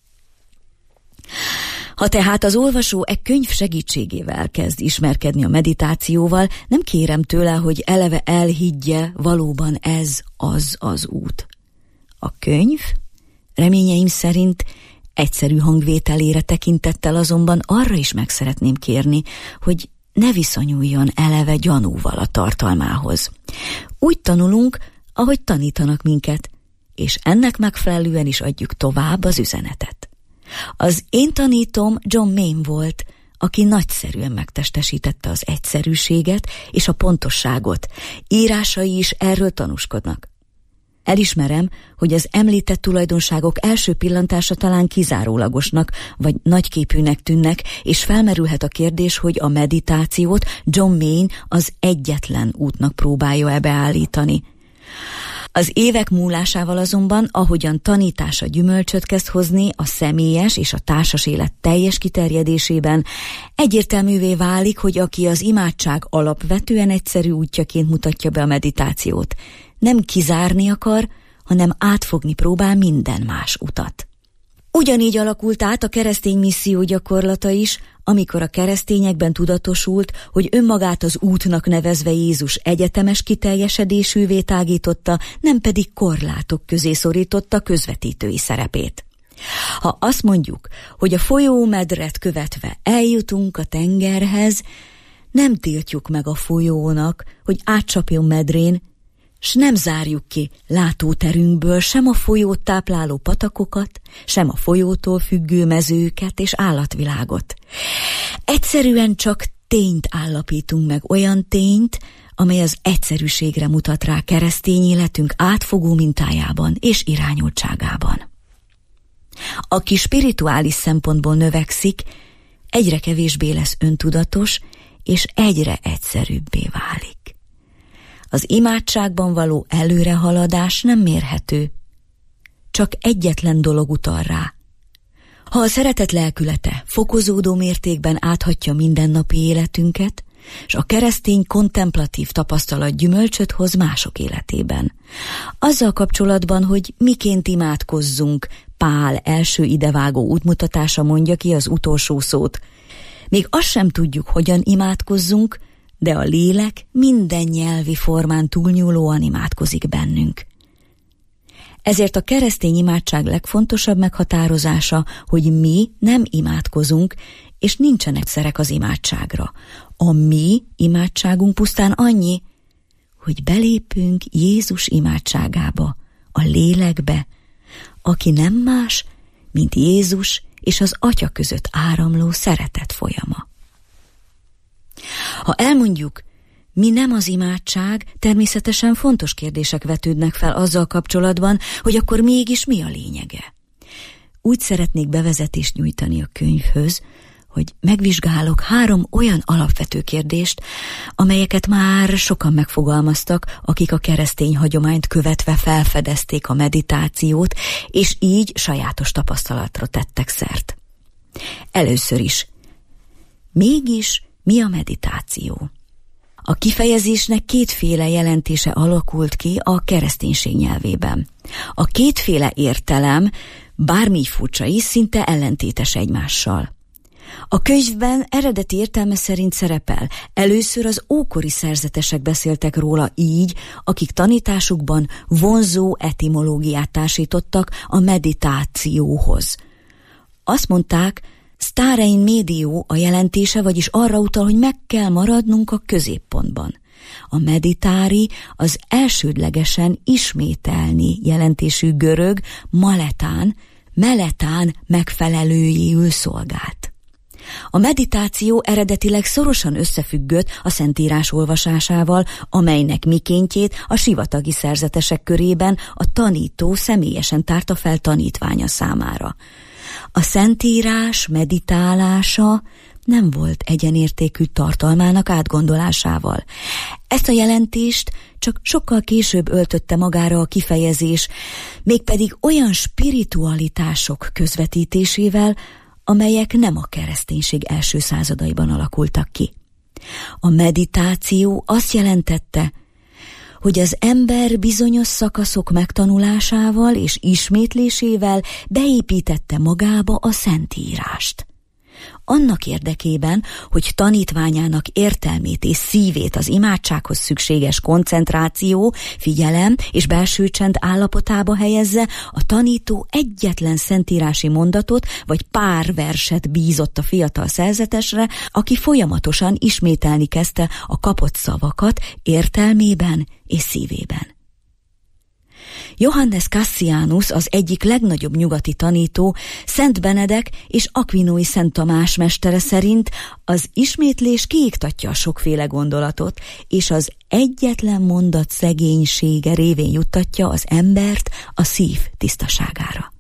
Ha tehát az olvasó e könyv segítségével kezd ismerkedni a meditációval, nem kérem tőle, hogy eleve elhiggye, valóban ez az az út. A könyv, reményeim szerint egyszerű hangvételére tekintettel azonban arra is meg szeretném kérni, hogy ne viszonyuljon eleve gyanúval a tartalmához. Úgy tanulunk, ahogy tanítanak minket, és ennek megfelelően is adjuk tovább az üzenetet. Az én tanítom John Mayne volt, aki nagyszerűen megtestesítette az egyszerűséget és a pontosságot. Írásai is erről tanúskodnak. Elismerem, hogy az említett tulajdonságok első pillantása talán kizárólagosnak vagy nagyképűnek tűnnek, és felmerülhet a kérdés, hogy a meditációt John Mayne az egyetlen útnak próbálja-e beállítani. Az évek múlásával azonban, ahogyan tanítása gyümölcsöt kezd hozni a személyes és a társas élet teljes kiterjedésében, egyértelművé válik, hogy aki az imádság alapvetően egyszerű útjaként mutatja be a meditációt, nem kizárni akar, hanem átfogni próbál minden más utat. Ugyanígy alakult át a keresztény misszió gyakorlata is, amikor a keresztényekben tudatosult, hogy önmagát az útnak nevezve Jézus egyetemes kiteljesedésűvé tágította, nem pedig korlátok közé szorította közvetítői szerepét. Ha azt mondjuk, hogy a folyómedret követve eljutunk a tengerhez, nem tiltjuk meg a folyónak, hogy átcsapjon medrén, s nem zárjuk ki látóterünkből sem a folyót tápláló patakokat, sem a folyótól függő mezőket és állatvilágot. Egyszerűen csak tényt állapítunk meg, olyan tényt, amely az egyszerűségre mutat rá keresztény életünk átfogó mintájában és irányultságában. Aki spirituális szempontból növekszik, egyre kevésbé lesz öntudatos, és egyre egyszerűbbé válik. Az imádságban való előrehaladás nem mérhető. Csak egyetlen dolog utal rá. Ha a szeretet lelkülete fokozódó mértékben áthatja mindennapi életünket, s a keresztény kontemplatív tapasztalat gyümölcsöt hoz mások életében. Azzal kapcsolatban, hogy miként imádkozzunk, Pál első idevágó útmutatása mondja ki az utolsó szót. Még azt sem tudjuk, hogyan imádkozzunk, de a lélek minden nyelvi formán túlnyúlóan imádkozik bennünk. Ezért a keresztény imádság legfontosabb meghatározása, hogy mi nem imádkozunk, és nincsenek szerek az imádságra. A mi imádságunk pusztán annyi, hogy belépünk Jézus imádságába, a lélekbe, aki nem más, mint Jézus és az Atya között áramló szeretet folyama. Ha elmondjuk, mi nem az imádság, természetesen fontos kérdések vetődnek fel azzal kapcsolatban, hogy akkor mégis mi a lényege. Úgy szeretnék bevezetést nyújtani a könyvhöz, hogy megvizsgálok három olyan alapvető kérdést, amelyeket már sokan megfogalmaztak, akik a keresztény hagyományt követve felfedezték a meditációt, és így sajátos tapasztalatra tettek szert. Először is, mégis mi a meditáció? A kifejezésnek kétféle jelentése alakult ki a kereszténység nyelvében. A kétféle értelem, bármi furcsa is, szinte ellentétes egymással. A könyvben eredeti értelme szerint szerepel, először az ókori szerzetesek beszéltek róla így, akik tanításukban vonzó etimológiát társítottak a meditációhoz. Azt mondták, stare in medio a jelentése, vagyis arra utal, hogy meg kell maradnunk a középpontban. A meditári az elsődlegesen ismételni jelentésű görög maletán, meletán megfelelőjéül szolgált. A meditáció eredetileg szorosan összefüggött a Szentírás olvasásával, amelynek mikéntjét a sivatagi szerzetesek körében a tanító személyesen tárta fel tanítványa számára. A Szentírás meditálása nem volt egyenértékű tartalmának átgondolásával. Ezt a jelentést csak sokkal később öltötte magára a kifejezés, mégpedig olyan spiritualitások közvetítésével, amelyek nem a kereszténység első századaiban alakultak ki. A meditáció azt jelentette, hogy az ember bizonyos szakaszok megtanulásával és ismétlésével beépítette magába a Szentírást. Annak érdekében, hogy tanítványának értelmét és szívét az imádsághoz szükséges koncentráció, figyelem és belső csend állapotába helyezze, a tanító egyetlen szentírási mondatot vagy pár verset bízott a fiatal szerzetesre, aki folyamatosan ismételni kezdte a kapott szavakat értelmében és szívében. Johannes Cassianus, az egyik legnagyobb nyugati tanító, Szent Benedek és Aquinói Szent Tamás mestere szerint az ismétlés kiiktatja a sokféle gondolatot, és az egyetlen mondat szegénysége révén juttatja az embert a szív tisztaságára.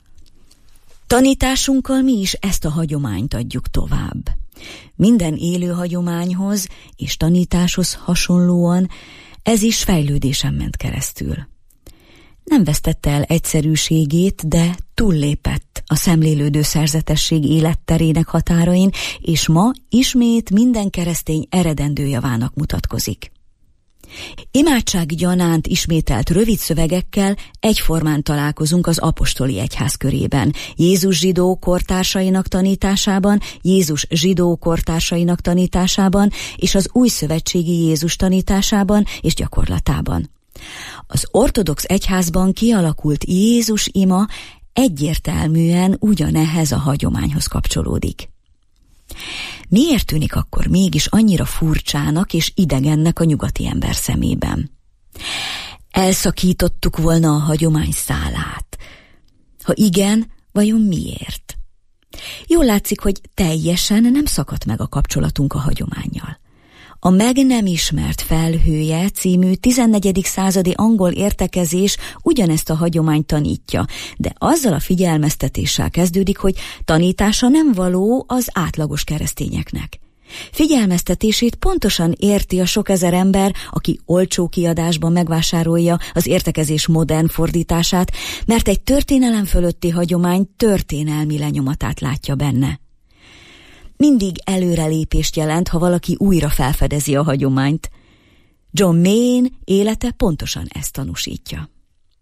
Tanításunkkal mi is ezt a hagyományt adjuk tovább. Minden élő hagyományhoz és tanításhoz hasonlóan ez is fejlődésen ment keresztül. Nem vesztette el egyszerűségét, de túllépett a szemlélődő szerzetesség életterének határain, és ma ismét minden keresztény eredendő javának mutatkozik. Imádság gyanánt ismételt rövid szövegekkel egyformán találkozunk az apostoli egyház körében, Jézus zsidó kortársainak tanításában, Jézus zsidó kortársainak tanításában és az új szövetségi Jézus tanításában és gyakorlatában. Az ortodox egyházban kialakult Jézus ima egyértelműen ugyanehhez a hagyományhoz kapcsolódik. Miért tűnik akkor mégis annyira furcsának és idegennek a nyugati ember szemében? Elszakítottuk volna a hagyomány szálát. Ha igen, vajon miért? Jól látszik, hogy teljesen nem szakadt meg a kapcsolatunk a hagyománnyal. A Meg nem ismert felhője című tizennegyedik századi angol értekezés ugyanezt a hagyományt tanítja, de azzal a figyelmeztetéssel kezdődik, hogy tanítása nem való az átlagos keresztényeknek. Figyelmeztetését pontosan érti a sok ezer ember, aki olcsó kiadásban megvásárolja az értekezés modern fordítását, mert egy történelem fölötti hagyomány történelmi lenyomatát látja benne. Mindig előrelépést jelent, ha valaki újra felfedezi a hagyományt. John Mayne élete pontosan ezt tanúsítja.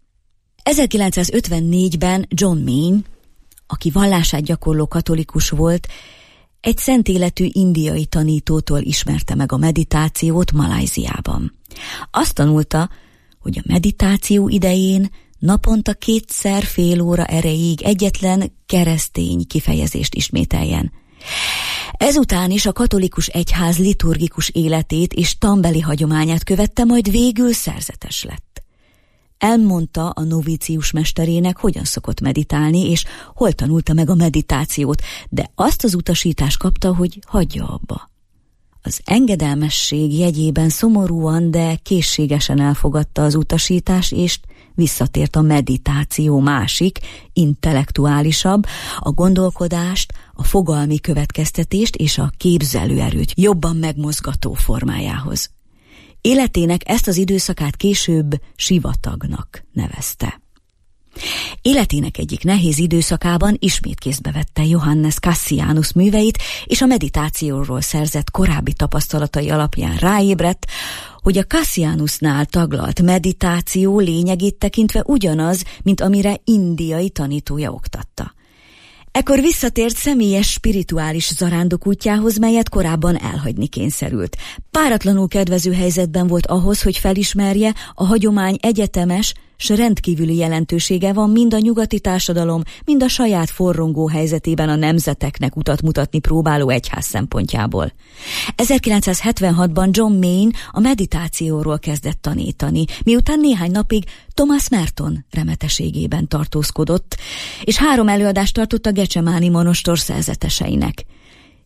ezerkilencszázötvennégyben John Mayne, aki vallását gyakorló katolikus volt, egy szentéletű indiai tanítótól ismerte meg a meditációt Malajziában. Azt tanulta, hogy a meditáció idején naponta kétszer fél óra erejéig egyetlen keresztény kifejezést ismételjen. Ezután is a katolikus egyház liturgikus életét és tanbeli hagyományát követte, majd végül szerzetes lett. Elmondta a novícius mesterének, hogyan szokott meditálni, és hol tanulta meg a meditációt, de azt az utasítást kapta, hogy hagyja abba. Az engedelmesség jegyében szomorúan, de készségesen elfogadta az utasítást, és visszatért a meditáció másik, intellektuálisabb, a gondolkodást, a fogalmi következtetést és a képzelőerőt jobban megmozgató formájához. Életének ezt az időszakát később sivatagnak nevezte. Életének egyik nehéz időszakában ismét kézbe vette Johannes Cassianus műveit, és a meditációról szerzett korábbi tapasztalatai alapján ráébredt, hogy a Cassianusnál taglalt meditáció lényegét tekintve ugyanaz, mint amire indiai tanítója oktatta. Ekkor visszatért személyes spirituális zarándokútjához, melyet korábban elhagyni kényszerült. Páratlanul kedvező helyzetben volt ahhoz, hogy felismerje, a hagyomány egyetemes, s rendkívüli jelentősége van mind a nyugati társadalom, mind a saját forrongó helyzetében a nemzeteknek utat mutatni próbáló egyház szempontjából. ezerkilencszázhetvenhatban John Mayne a meditációról kezdett tanítani, miután néhány napig Thomas Merton remeteségében tartózkodott, és három előadást tartott a Gecsemáni monostor szerzeteseinek.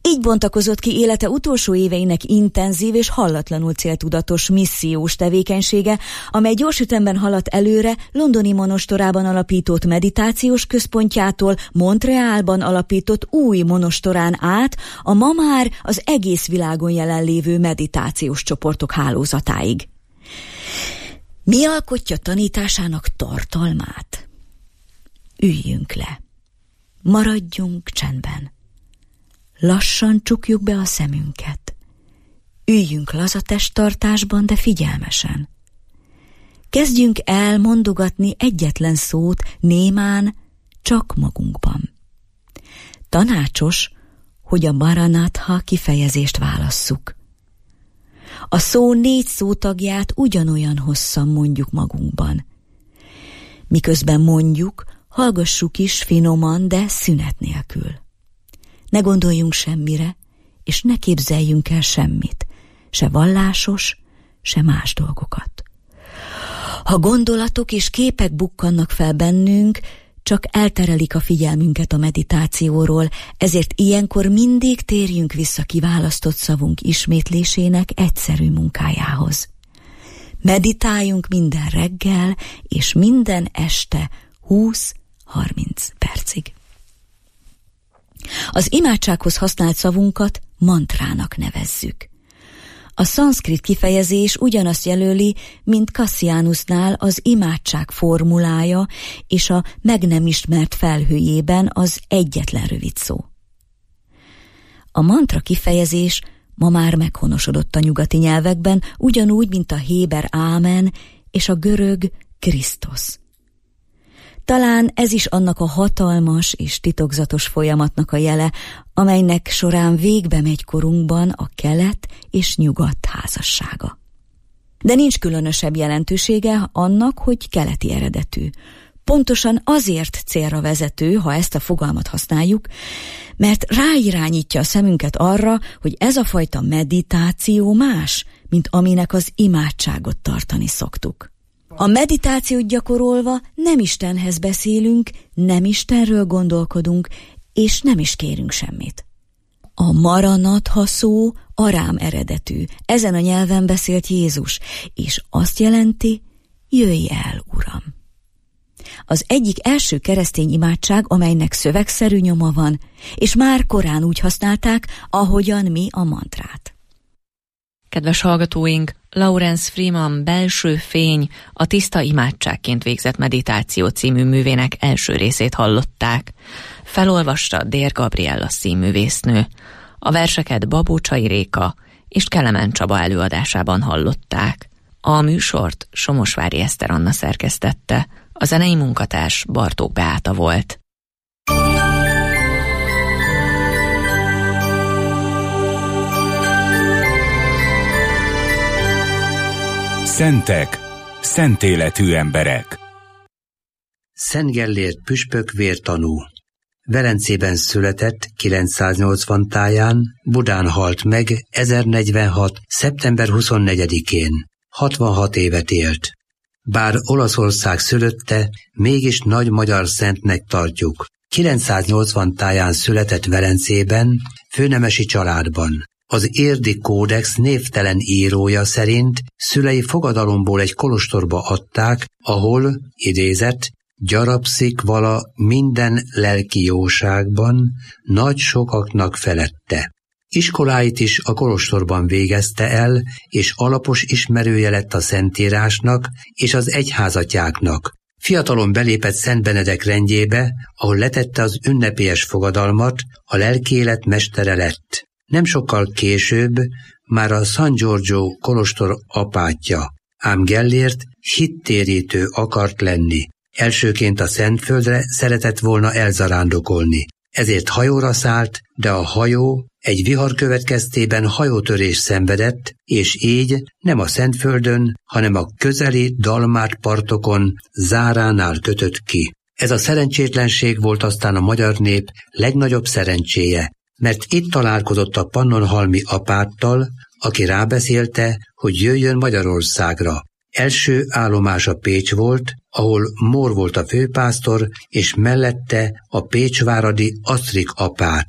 Így bontakozott ki élete utolsó éveinek intenzív és hallatlanul céltudatos missziós tevékenysége, amely gyors ütemben haladt előre londoni monostorában alapított meditációs központjától Montrealban alapított új monostorán át a ma már az egész világon jelenlévő meditációs csoportok hálózatáig. Mi alkotja tanításának tartalmát? Üljünk le. Maradjunk csendben. Lassan csukjuk be a szemünket. Üljünk laza testtartásban, de figyelmesen. Kezdjünk el mondogatni egyetlen szót némán, csak magunkban. Tanácsos, hogy a Maranatha kifejezést válasszuk. A szó négy szótagját ugyanolyan hosszan mondjuk magunkban. Miközben mondjuk, hallgassuk is finoman, de szünet nélkül. Ne gondoljunk semmire, és ne képzeljünk el semmit, se vallásos, se más dolgokat. Ha gondolatok és képek bukkannak fel bennünk, csak elterelik a figyelmünket a meditációról, ezért ilyenkor mindig térjünk vissza kiválasztott szavunk ismétlésének egyszerű munkájához. Meditáljunk minden reggel és minden este húsz-harminc percig. Az imádsághoz használt szavunkat mantrának nevezzük. A szanszkrit kifejezés ugyanazt jelöli, mint Cassianusnál az imádság formulája és a meg nem ismert felhőjében az egyetlen rövid szó. A mantra kifejezés ma már meghonosodott a nyugati nyelvekben, ugyanúgy, mint a héber ámen és a görög Krisztosz. Talán ez is annak a hatalmas és titokzatos folyamatnak a jele, amelynek során végbe megy korunkban a kelet és nyugat házassága. De nincs különösebb jelentősége annak, hogy keleti eredetű. Pontosan azért célra vezető, ha ezt a fogalmat használjuk, mert ráirányítja a szemünket arra, hogy ez a fajta meditáció más, mint aminek az imádságot tartani szoktuk. A meditációt gyakorolva nem Istenhez beszélünk, nem Istenről gondolkodunk, és nem is kérünk semmit. A Maranatha szó arám eredetű, ezen a nyelven beszélt Jézus, és azt jelenti, jöjj el, Uram. Az egyik első keresztény imádság, amelynek szövegszerű nyoma van, és már korán úgy használták, ahogyan mi a mantrát. Kedves hallgatóink, Lawrence Freeman Belső fény, a tiszta imádságként végzett meditáció című művének első részét hallották. Felolvasta Dér Gabriella színművésznő. A verseket Babócsai Réka és Kelemen Csaba előadásában hallották. A műsort Somosvári Eszter Anna szerkesztette, a zenei munkatárs Bartók Beáta volt. Szentek, szent életű emberek. Szent Gellért püspök vértanú. Velencében született kilencszáznyolcvan táján, Budán halt meg ezernegyvenhat. szeptember huszonnegyedikén. hatvanhat évet élt. Bár Olaszország szülötte, mégis nagy magyar szentnek tartjuk. kilencszáznyolcvan táján született Velencében, főnemesi családban. Az Érdi Kódex névtelen írója szerint szülei fogadalomból egy kolostorba adták, ahol, idézet, gyarapszik vala minden lelki jóságban, nagy sokaknak felette. Iskoláit is a kolostorban végezte el, és alapos ismerője lett a szentírásnak és az egyházatyáknak. Fiatalon belépett Szent Benedek rendjébe, ahol letette az ünnepélyes fogadalmat, a lelkiélet mestere lett. Nem sokkal később már a San Giorgio kolostor apátja, ám Gellért hittérítő akart lenni. Elsőként a Szentföldre szeretett volna elzarándokolni. Ezért hajóra szállt, de a hajó egy vihar következtében hajótörés szenvedett, és így nem a Szentföldön, hanem a közeli Dalmát partokon, Záránál kötött ki. Ez a szerencsétlenség volt aztán a magyar nép legnagyobb szerencséje, mert itt találkozott a pannonhalmi apáttal, aki rábeszélte, hogy jöjjön Magyarországra. Első állomása Pécs volt, ahol Mór volt a főpásztor, és mellette a pécsváradi Asztrik apát.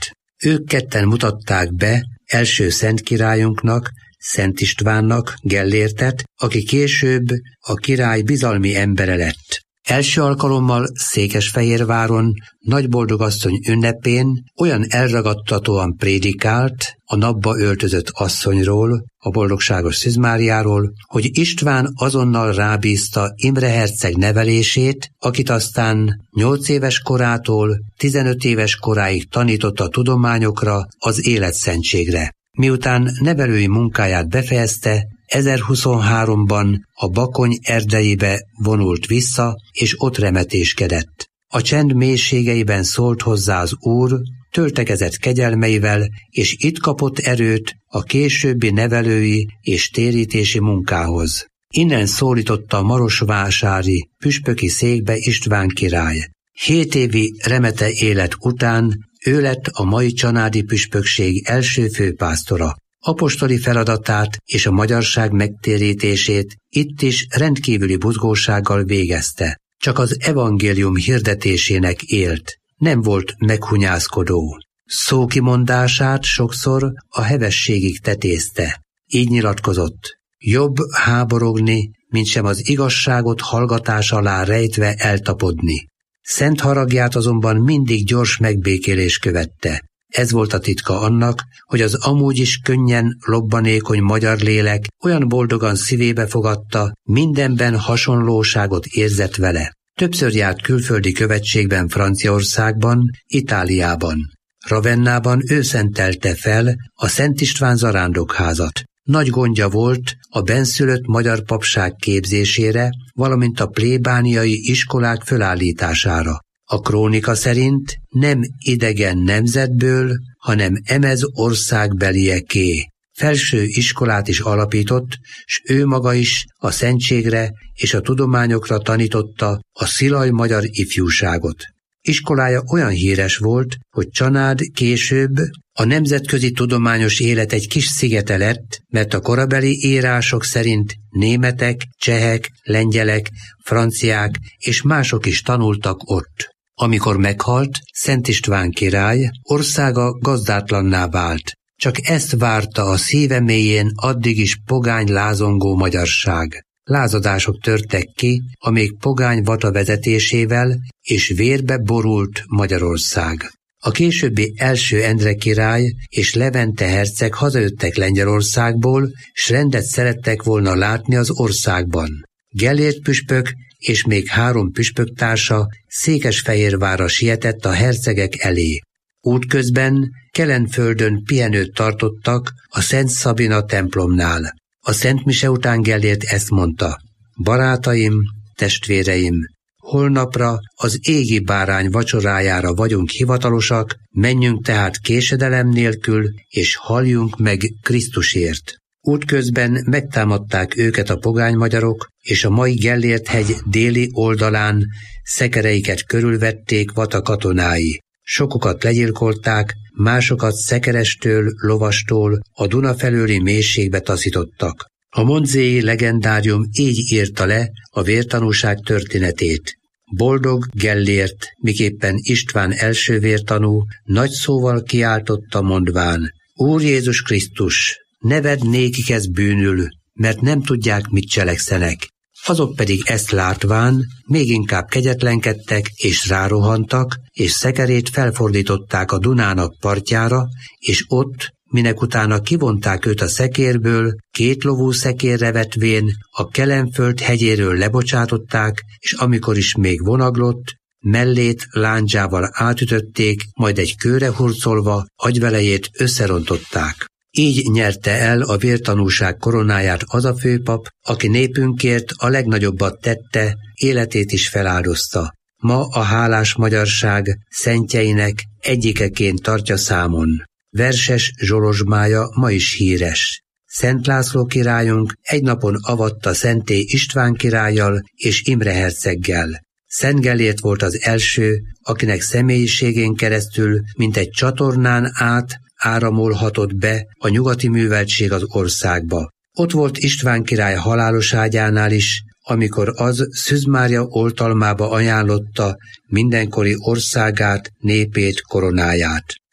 Ők ketten mutatták be első szent királyunknak, Szent Istvánnak Gellértet, aki később a király bizalmi embere lett. Első alkalommal Székesfehérváron Nagyboldogasszony ünnepén olyan elragadtatóan prédikált a napba öltözött asszonyról, a boldogságos Szűz Máriáról, hogy István azonnal rábízta Imre herceg nevelését, akit aztán nyolc éves korától tizenöt éves koráig tanított a tudományokra, az életszentségre. Miután nevelői munkáját befejezte, ezerhuszonháromban a Bakony erdeibe vonult vissza, és ott remetéskedett. A csend mélységeiben szólt hozzá az Úr, töltekezett kegyelmeivel, és itt kapott erőt a későbbi nevelői és térítési munkához. Innen szólította a marosvásári püspöki székbe István király. Hét évi remete élet után ő lett a mai csanádi püspökség első főpásztora. Apostoli feladatát és a magyarság megtérítését itt is rendkívüli buzgósággal végezte. Csak az evangélium hirdetésének élt, nem volt meghunyászkodó. Szókimondását sokszor a hevességig tetézte. Így nyilatkozott: jobb háborogni, mint sem az igazságot hallgatás alá rejtve eltapodni. Szent haragját azonban mindig gyors megbékélés követte. Ez volt a titka annak, hogy az amúgy is könnyen lobbanékony magyar lélek olyan boldogan szívébe fogadta, mindenben hasonlóságot érzett vele. Többször járt külföldi követségben Franciaországban, Itáliában. Ravennában ő szentelte fel a Szent István zarándokházat. Nagy gondja volt a bennszülött magyar papság képzésére, valamint a plébániai iskolák fölállítására. A krónika szerint nem idegen nemzetből, hanem emez országbelieké. Felső iskolát is alapított, s ő maga is a szentségre és a tudományokra tanította a szilaj magyar ifjúságot. Iskolája olyan híres volt, hogy Csanád később a nemzetközi tudományos élet egy kis szigete lett, mert a korabeli írások szerint németek, csehek, lengyelek, franciák és mások is tanultak ott. Amikor meghalt, Szent István király, országa gazdátlanná vált. Csak ezt várta a szíve mélyén addig is pogány lázongó magyarság. Lázadások törtek ki a még pogány vata vezetésével, és vérbe borult Magyarország. A későbbi első Endre király és Levente herceg hazajöttek Lengyelországból, s rendet szerettek volna látni az országban. Gellért püspök és még három püspöktársa Székesfehérvárra sietett a hercegek elé. Útközben Kelenföldön pihenőt tartottak a Szent Szabina templomnál. A Szent Mise után Gellért ezt mondta: barátaim, testvéreim, holnapra az égi bárány vacsorájára vagyunk hivatalosak, menjünk tehát késedelem nélkül, és halljunk meg Krisztusért. Útközben megtámadták őket a pogány magyarok, és a mai Gellért-hegy déli oldalán szekereiket körülvették vata katonái. Sokukat legyilkolták, másokat szekerestől, lovastól a Duna felőli mélységbe taszítottak. A mondzéi legendárium így írta le a vértanúság történetét. Boldog Gellért, miképpen István első vértanú, nagy szóval kiáltotta mondván: Úr Jézus Krisztus, ne vedd nékik ez bűnül, mert nem tudják, mit cselekszenek. Azok pedig ezt látván még inkább kegyetlenkedtek és rárohantak, és szekerét felfordították a Dunának partjára, és ott, minek utána kivonták őt a szekérből, két lovú szekérre vetvén a Kelenföld hegyéről lebocsátották, és amikor is még vonaglott, mellét lándzsával átütötték, majd egy kőre hurcolva agyvelejét összerontották. Így nyerte el a vértanúság koronáját az a főpap, aki népünkért a legnagyobbat tette, életét is feláldozta. Ma a hálás magyarság szentjeinek egyikeként tartja számon. Verses zsolozsmája ma is híres. Szent László királyunk egy napon avatta Szenté István királlyal és Imre herceggel. Szent Gellért volt az első, akinek személyiségén keresztül, mint egy csatornán át, áramolhatott be a nyugati műveltség az országba. Ott volt István király halálos ágyánál is, amikor az Szűz Mária oltalmába ajánlotta mindenkori országát, népét, koronáját.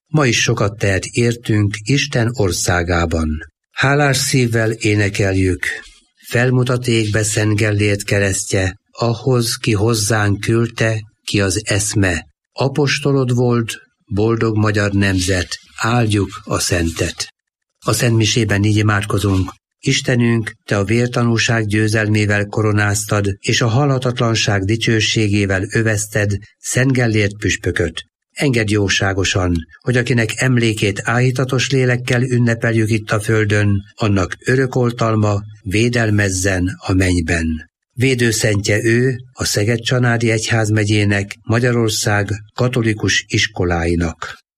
ma is sokat tehet értünk Isten országában. Hálás szívvel énekeljük, felmutatékbe Szent Gellért keresztje, ahhoz, ki hozzánk küldte, ki az eszme. Apostolod volt, boldog magyar nemzet, áldjuk a szentet. A szentmisében így imádkozunk. Istenünk, te a vértanúság győzelmével koronáztad, és a halhatatlanság dicsőségével övezted Szent Gellért püspököt. Engedd jóságosan, hogy akinek emlékét áhítatos lélekkel ünnepeljük itt a földön, annak örök oltalma védelmezzen a mennyben. Védőszentje ő a Szeged-Csanádi Egyházmegyének, Magyarország katolikus iskoláinak.